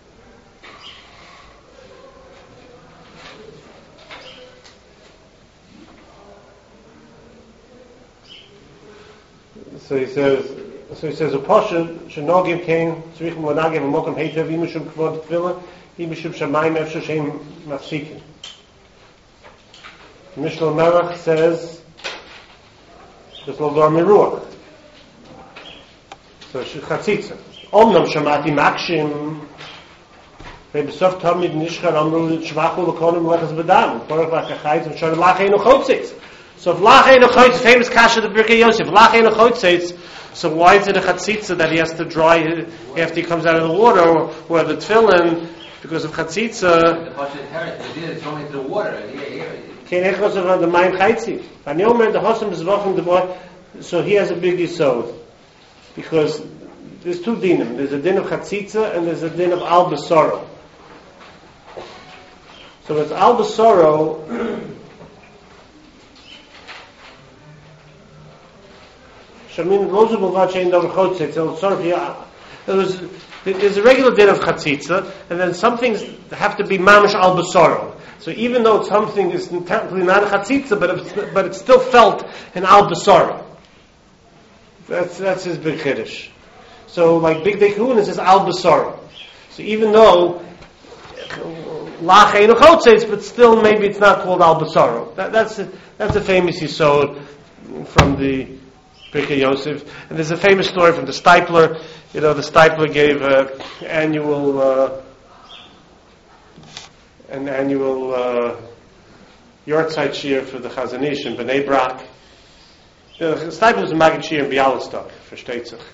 Speaker 3: So he says, so he says, a pasha shenogim came tzrichim l'nagim v'mokim heitev imishum kvod tefillah imishum shamayim efshar sheim mafsikin. Mishnah Melech says, there's no gar miruach. So chatzitza. Omnam shamati makshim ve'besof tamid nishchar amru shvachu l'kolim lechas b'dam. Porach v'achachayz v'shar l'achaynu chotzitz. So if lach ein choitz, famous kasha the Birkei Yosef, lach ein choitz, so why is it a chatzitza that he has to dry after he comes out of the water, or, or the tefillin, because of chatzitza?
Speaker 4: The Pasha Terrace, the idea is thrown into the water. Here, here.
Speaker 3: Kein echos of the Mayim Chaitzi. And Yomer, the Hosam is walking the boy, so he has a big yisod. Because there's two dinim. There's a din of chatzitza and there's a din of al basoro. So it's al basoro. Shamin Rosa Bovat Shein Davar Chotzitz. So sort of yeah, there was there's a regular din of chatzitza, and then some things have to be mamish al basoro. So even though something is technically not a chatzitza, but it's, but it's still felt in al basoro. That's that's his big chiddush. So like big day kuhunas is al basoro. So even though lach ein chotzitz, but still maybe it's not called al basoro. That, that's a, that's a famous yisod from the Birkei Yosef. And there's a famous story from the Stipler. You know, the Stipler gave an annual uh, an annual uh, Yortzeit Shir for the Chazon Ish in Bnei Brak. You know, the Stipler was a Maggid Shir in Bialystok, versteht sich.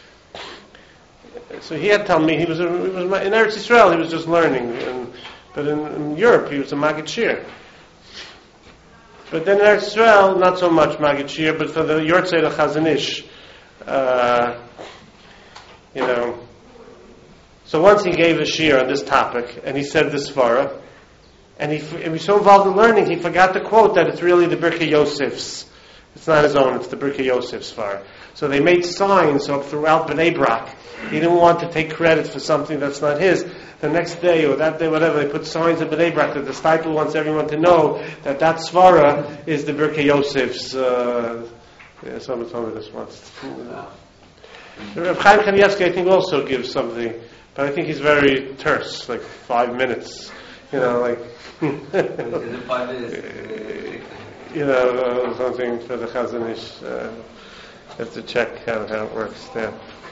Speaker 3: So he had to tell me, he was, a, he was in Eretz Yisrael, he was just learning. And, but in, in Europe, he was a Maggid Shir. But then in Eretz Yisrael, not so much Maggid Shir, but for the Yortzeit of Chazon Ish, uh, you know. So once he gave a shir on this topic, and he said this svara, and he, he was so involved in learning, he forgot to quote that it's really the Birkei Yosef's. It's not his own, it's the Birkei Yosef's svara. So they made signs up throughout Bnei Brak. He didn't want to take credit for something that's not his. The next day or that day, whatever, they put signs in Bnei Brak that the Stipler wants everyone to know that that svara is the Birkei Yosef's. Uh, yeah, someone told me this once. Reb Chaim Kanievsky, I think, also gives something, but I think he's very terse, like five minutes. You know, like.
Speaker 4: Is it five minutes?
Speaker 3: You know, uh, something for the Chazon Ish. Uh, have to check how, how it works there.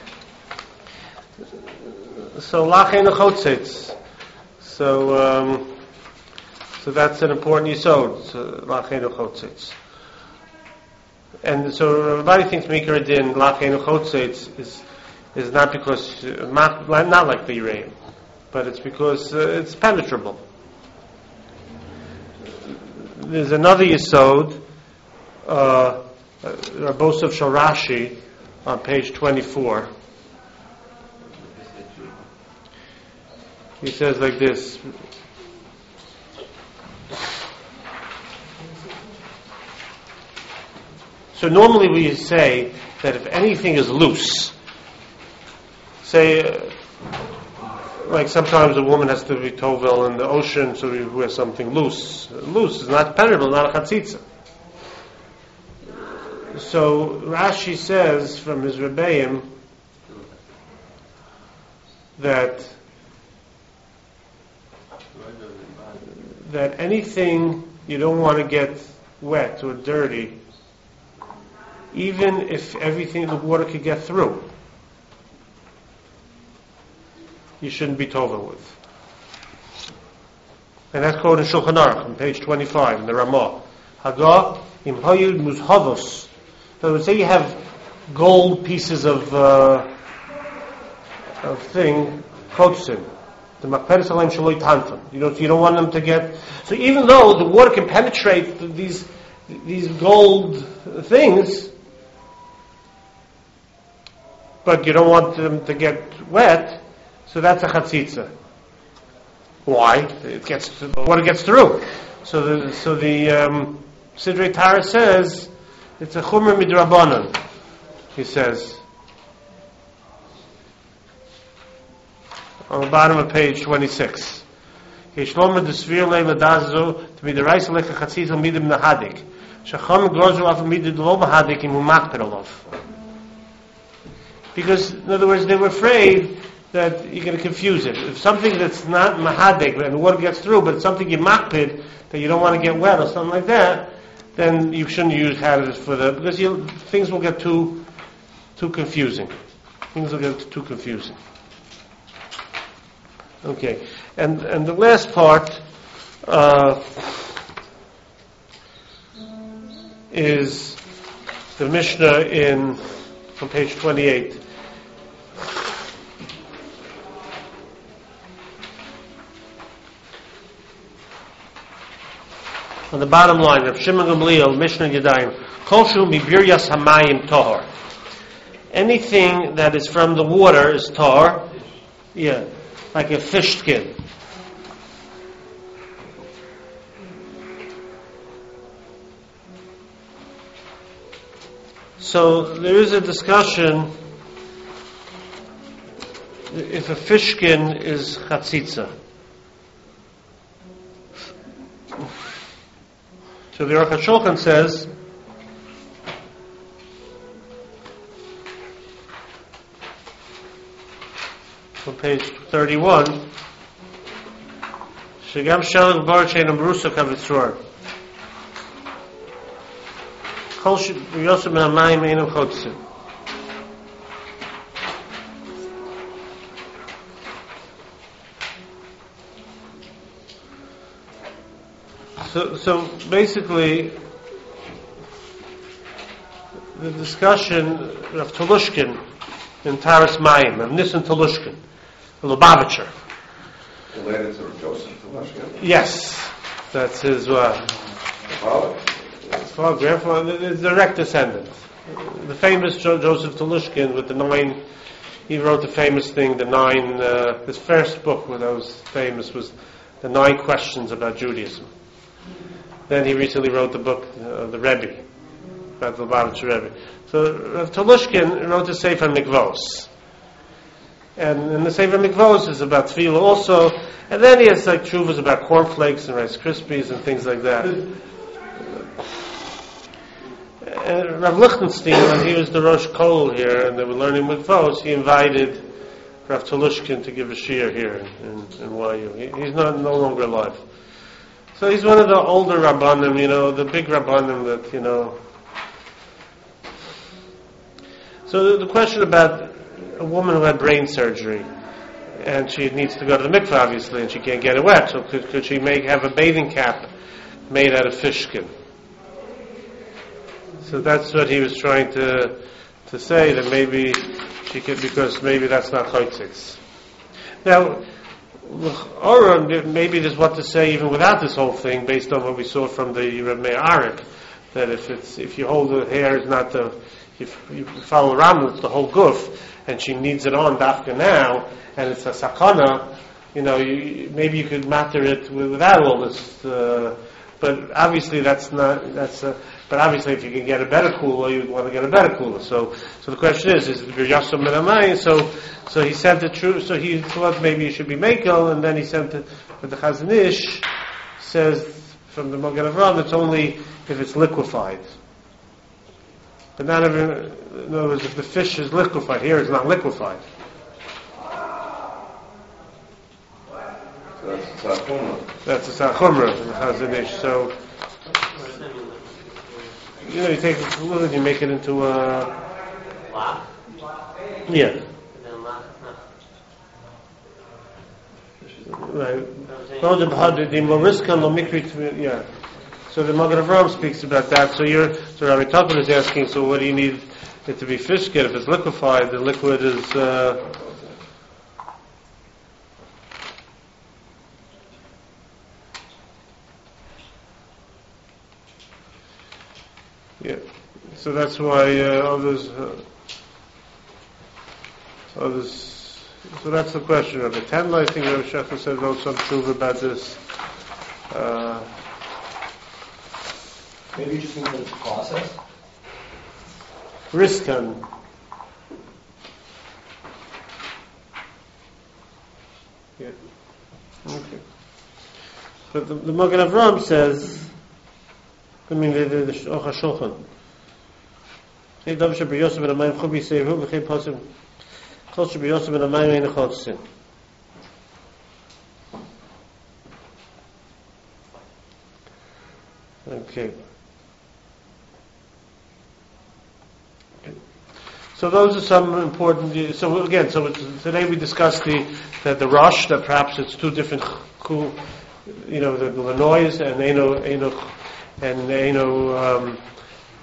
Speaker 3: So lach ein chotzitz. So um, so that's an important yisod. Lach ein chotzitz. And so everybody thinks Mikra Din lach ein chotzitz is is not because uh, not, not like the Yiraim, but it's because uh, it's penetrable. There's another yisod. Uh, Rabosov Sharashi on page twenty-four. He says like this. So normally we say that if anything is loose, say, uh, like sometimes a woman has to be tovel in the ocean, so we wear something loose. Loose is not penetrable, not a chatzitza. So Rashi says from his Rebbeim that that anything you don't want to get wet or dirty, even if everything the water could get through, you shouldn't be tovel with. And that's quoted in Shulchan Aruch on page twenty-five in the Ramah. Haga im hayud muzhavos. So let's say you have gold pieces of uh, of thing, chotzim, the makperes alayim shaloi tantam. You don't you don't want them to get. So even though the water can penetrate these these gold things, but you don't want them to get wet, so that's a chatzitza. Why? It gets the water gets through. So the so the um, Sidrei Torah says. It's a chumra midrabanan, he says. On the bottom of page twenty-six. Yeshlom desvir le ladazu to be the rice like a chatzitz midim nahadik. Shacham glozu af midid lo mahadik im umakterolov. Because in other words, they were afraid that you're going to confuse it. If something that's not mahadik and the water gets through, but it's something you makpid that you don't want to get wet or something like that, then you shouldn't use hadith for the because you, things will get too too confusing. Things will get too confusing. Okay, and and the last part uh, is the Mishnah in on page twenty-eight. On the bottom line, Rav Shimon Gamliel, Mishnah Yadayim, Koshu mibiryas hamayim tahor. Anything that is from the water is tahor. Yeah, like a fish skin. So there is a discussion if a fish skin is chatzitza. So the Aruch HaShulchan says on page thirty-one, Shegam Shelag Bar Shein Amrusa Kavitzror. Kol Yosef Ben Hamayim Einam Chotzim. So, so basically, the discussion of Tolushkin in Taras Mayim, of Nissen Tolushkin, a Lubavitcher.
Speaker 7: Related to Joseph Tolushkin?
Speaker 3: Yes, that's his uh,
Speaker 7: father.
Speaker 3: His father, grandfather, the direct descendant. The famous jo- Joseph Tolushkin with the nine. He wrote the famous thing, the nine. Uh, his first book, that was famous, was the Nine Questions About Judaism. Then he recently wrote the book, uh, the Rebbe, about the Lubavitcher Rebbe. So Rav Tolushkin wrote the Sefer Mikvos. And, and the Sefer Mikvos is about tefillah also. And then he has like tshuvas about cornflakes and Rice Krispies and things like that. And Rav Lichtenstein, when he was the Rosh Kol here and they were learning Mikvos, he invited Rav Tolushkin to give a shiur here in, in Y U. He, he's not no longer alive. So he's one of the older Rabbanim, you know, the big Rabbanim that, you know. So the, the question about a woman who had brain surgery, and she needs to go to the mikveh, obviously, and she can't get it wet, so could, could she make have a bathing cap made out of fish skin? So that's what he was trying to to say, that maybe she could, because maybe that's not chaytzitz. Now, or maybe there's what to say even without this whole thing, based on what we saw from the Reb Meir Arik, that if it's if you hold the hair is not the if you follow around with the whole guf, and she needs it on dafka now, and it's a sakana, you know, you, maybe you could matter it without all this. Uh, but obviously that's not that's. Uh, but obviously, if you can get a better cooler, you want to get a better cooler. So, so the question is: is it Yasam Ben Hamayim? So, so he sent the truth. So he thought maybe it should be Mekel, and then he sent it. But the Chazon Ish says from the Magen Avraham, it's only if it's liquefied. But not every. In other words, if the fish is liquefied, here it's not liquefied.
Speaker 7: So that's a tzachumrah.
Speaker 3: That's a tzachumrah in the Chazon Ish. So. You know, you take the fluid, you make it into a...
Speaker 2: Lach?
Speaker 3: Yeah.
Speaker 2: And then lach,
Speaker 3: Right. Yeah. So the Magen Avraham speaks about that. So you're, so Rabbi Tupper is asking, so what do you need it to be fish skin? If it's liquefied, the liquid is... Uh, Yeah, so that's why uh, others, uh, others. So that's the question. Rabbi Tendler, I think Rabbi Shechter said wrote some truth about this. Uh,
Speaker 5: Maybe you just mean that it's processed?
Speaker 3: Riskan. Yeah. Okay. But the, the Magen Avraham says. I mean, the the Aruch HaShulchan. Hey, Dav Sheb Yosef Ben Hamayim Chubi Seivu V'Chei Pasim Kol Sheb Yosef Ben Hamayim Ein Chotzim. Okay. So those are some important. So again, so today we discussed the that the rush, that perhaps it's two different, you know, the, the noise and Eino Eino. And Eino um,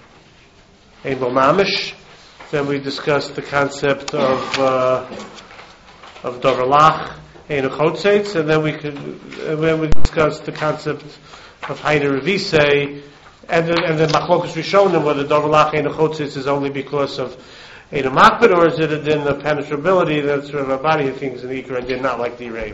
Speaker 3: Ein Bo Mamish. Then we discussed the concept of uh, of Dover Lach, Ein Chotzeitz, and then we could, and then we discussed the concept of Heider Revisei, and then and then Machlokas Rishonim, whether Dover Lach Ein Chotzeitz is only because of Ein Makbid, or is it a din of penetrability? That's sort of a body of things in the Ikar and did not like the Reim.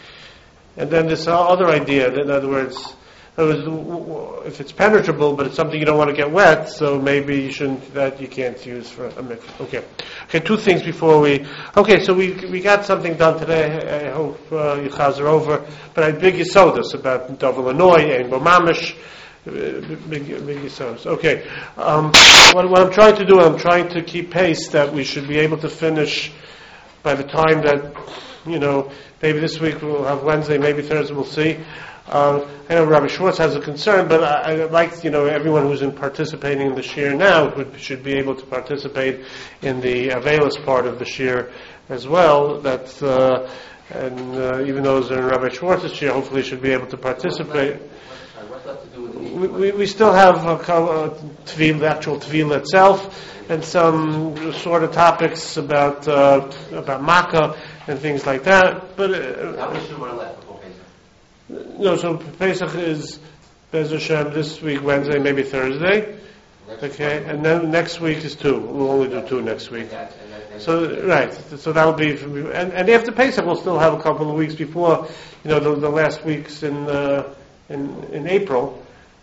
Speaker 3: And then this other idea, that in other words, in other words, if it's penetrable, but it's something you don't want to get wet, so maybe you shouldn't, that you can't use for a mikveh. Okay. Okay, two things before we, okay, so we we got something done today. I hope uh, you chazer over, but I big yisodas about Dover Illinois and Bomamish, big, big yisodas. Okay. Um, what, what I'm trying to do, I'm trying to keep pace that we should be able to finish by the time that, you know, maybe this week we'll have Wednesday, maybe Thursday, we'll see. Uh, I know Rabbi Schwartz has a concern, but I, I'd like, you know, everyone who's in participating in the shir now would, should be able to participate in the Avelis part of the shir as well. That, uh, and uh, even those in Rabbi Schwartz's shir hopefully should be able to participate.
Speaker 4: What's that to do with the
Speaker 3: We, we, we still have a, a tvil, the actual tvil itself, and some sort of topics about uh, about Makkah and things like that. But uh,
Speaker 4: How much more left before Pesach?
Speaker 3: no, so Pesach is Bez Hashem this week, Wednesday, maybe Thursday. Okay, and then next week is two. We'll only do two next week. So right, so that'll be, and, and after Pesach we'll still have a couple of weeks before, you know, the, the last weeks in uh, in in April,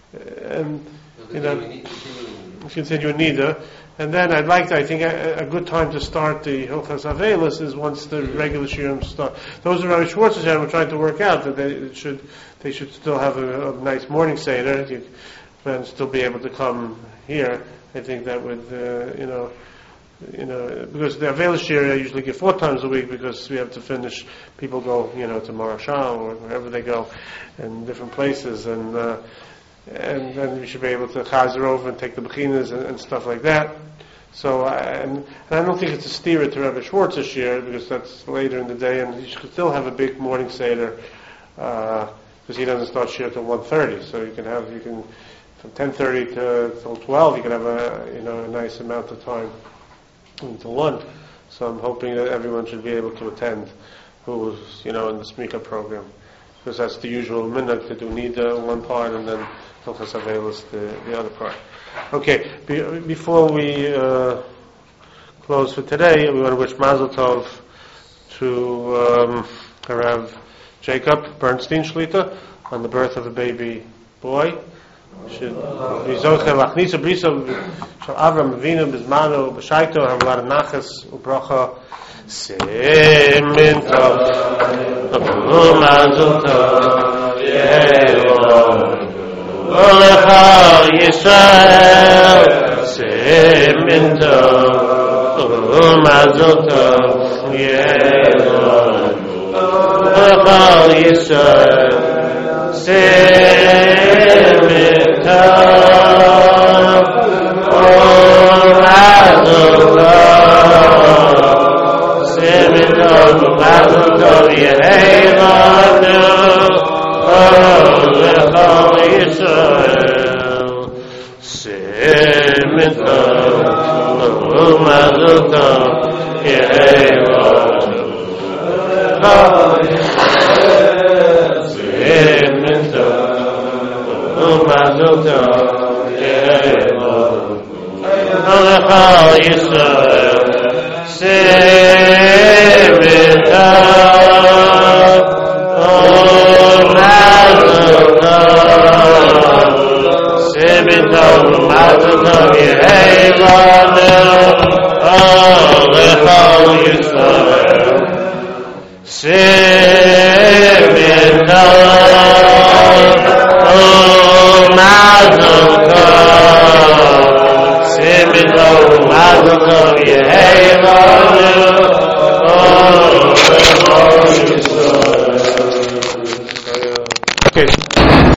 Speaker 3: and you know, continue in Nida. And then I'd like to, I think a, a good time to start the Hilchas Avelis is once the regular shiurim start. Those of Rabbi Schwartz's shiurim are trying to work out that they should they should still have a, a nice morning seder you, and still be able to come here. I think that would, uh, you know, you know, because the Avelis shiur I usually get four times a week because we have to finish. People go, you know, to Marashal or wherever they go, and different places, and. Uh, and then we should be able to chazer over and take the bechinas and, and stuff like that. So, I, and, and I don't think it's a steer to Rabbi Schwartz's shir because that's later in the day, and you should still have a big morning seder because uh, he doesn't start shir till one thirty. So you can have you can from ten thirty to till twelve. You can have a you know a nice amount of time until one. So I'm hoping that everyone should be able to attend who was you know in the Smika program because that's the usual minhag to do nida one part and then Hilchas Avelis, the, the other part. Okay, be, before we uh, close for today, we want to wish Mazel Tov to um, Rav Jacob Bernstein Shlita on the birth of a baby boy. Should be Zocher Lachnisa Brisa Shal Avram Avinu Bizmano B'Shaito have a lot of nachas ubracha. Simin Tov Mazel Tov Yehovah Olechal Yisrael, Simin Tov, Mazel Tov, Yehovah. Olechal Yisrael, Simin Tov, Mazel Tov, Simin Tov, Mazel Tov, Yehovah. Olechal Yisrael, Simin Tov, Mazel Tov, Yehovah. Simin Tov, Mazel Tov, Yehovah. Olechal Yisrael, Simin Tov, Mazel Tov, Simin Tov, Mazel Tov, Yehovah, Olechal Yisrael, Simin Tov, Mazel Tov, Simin Tov, Mazel Tov,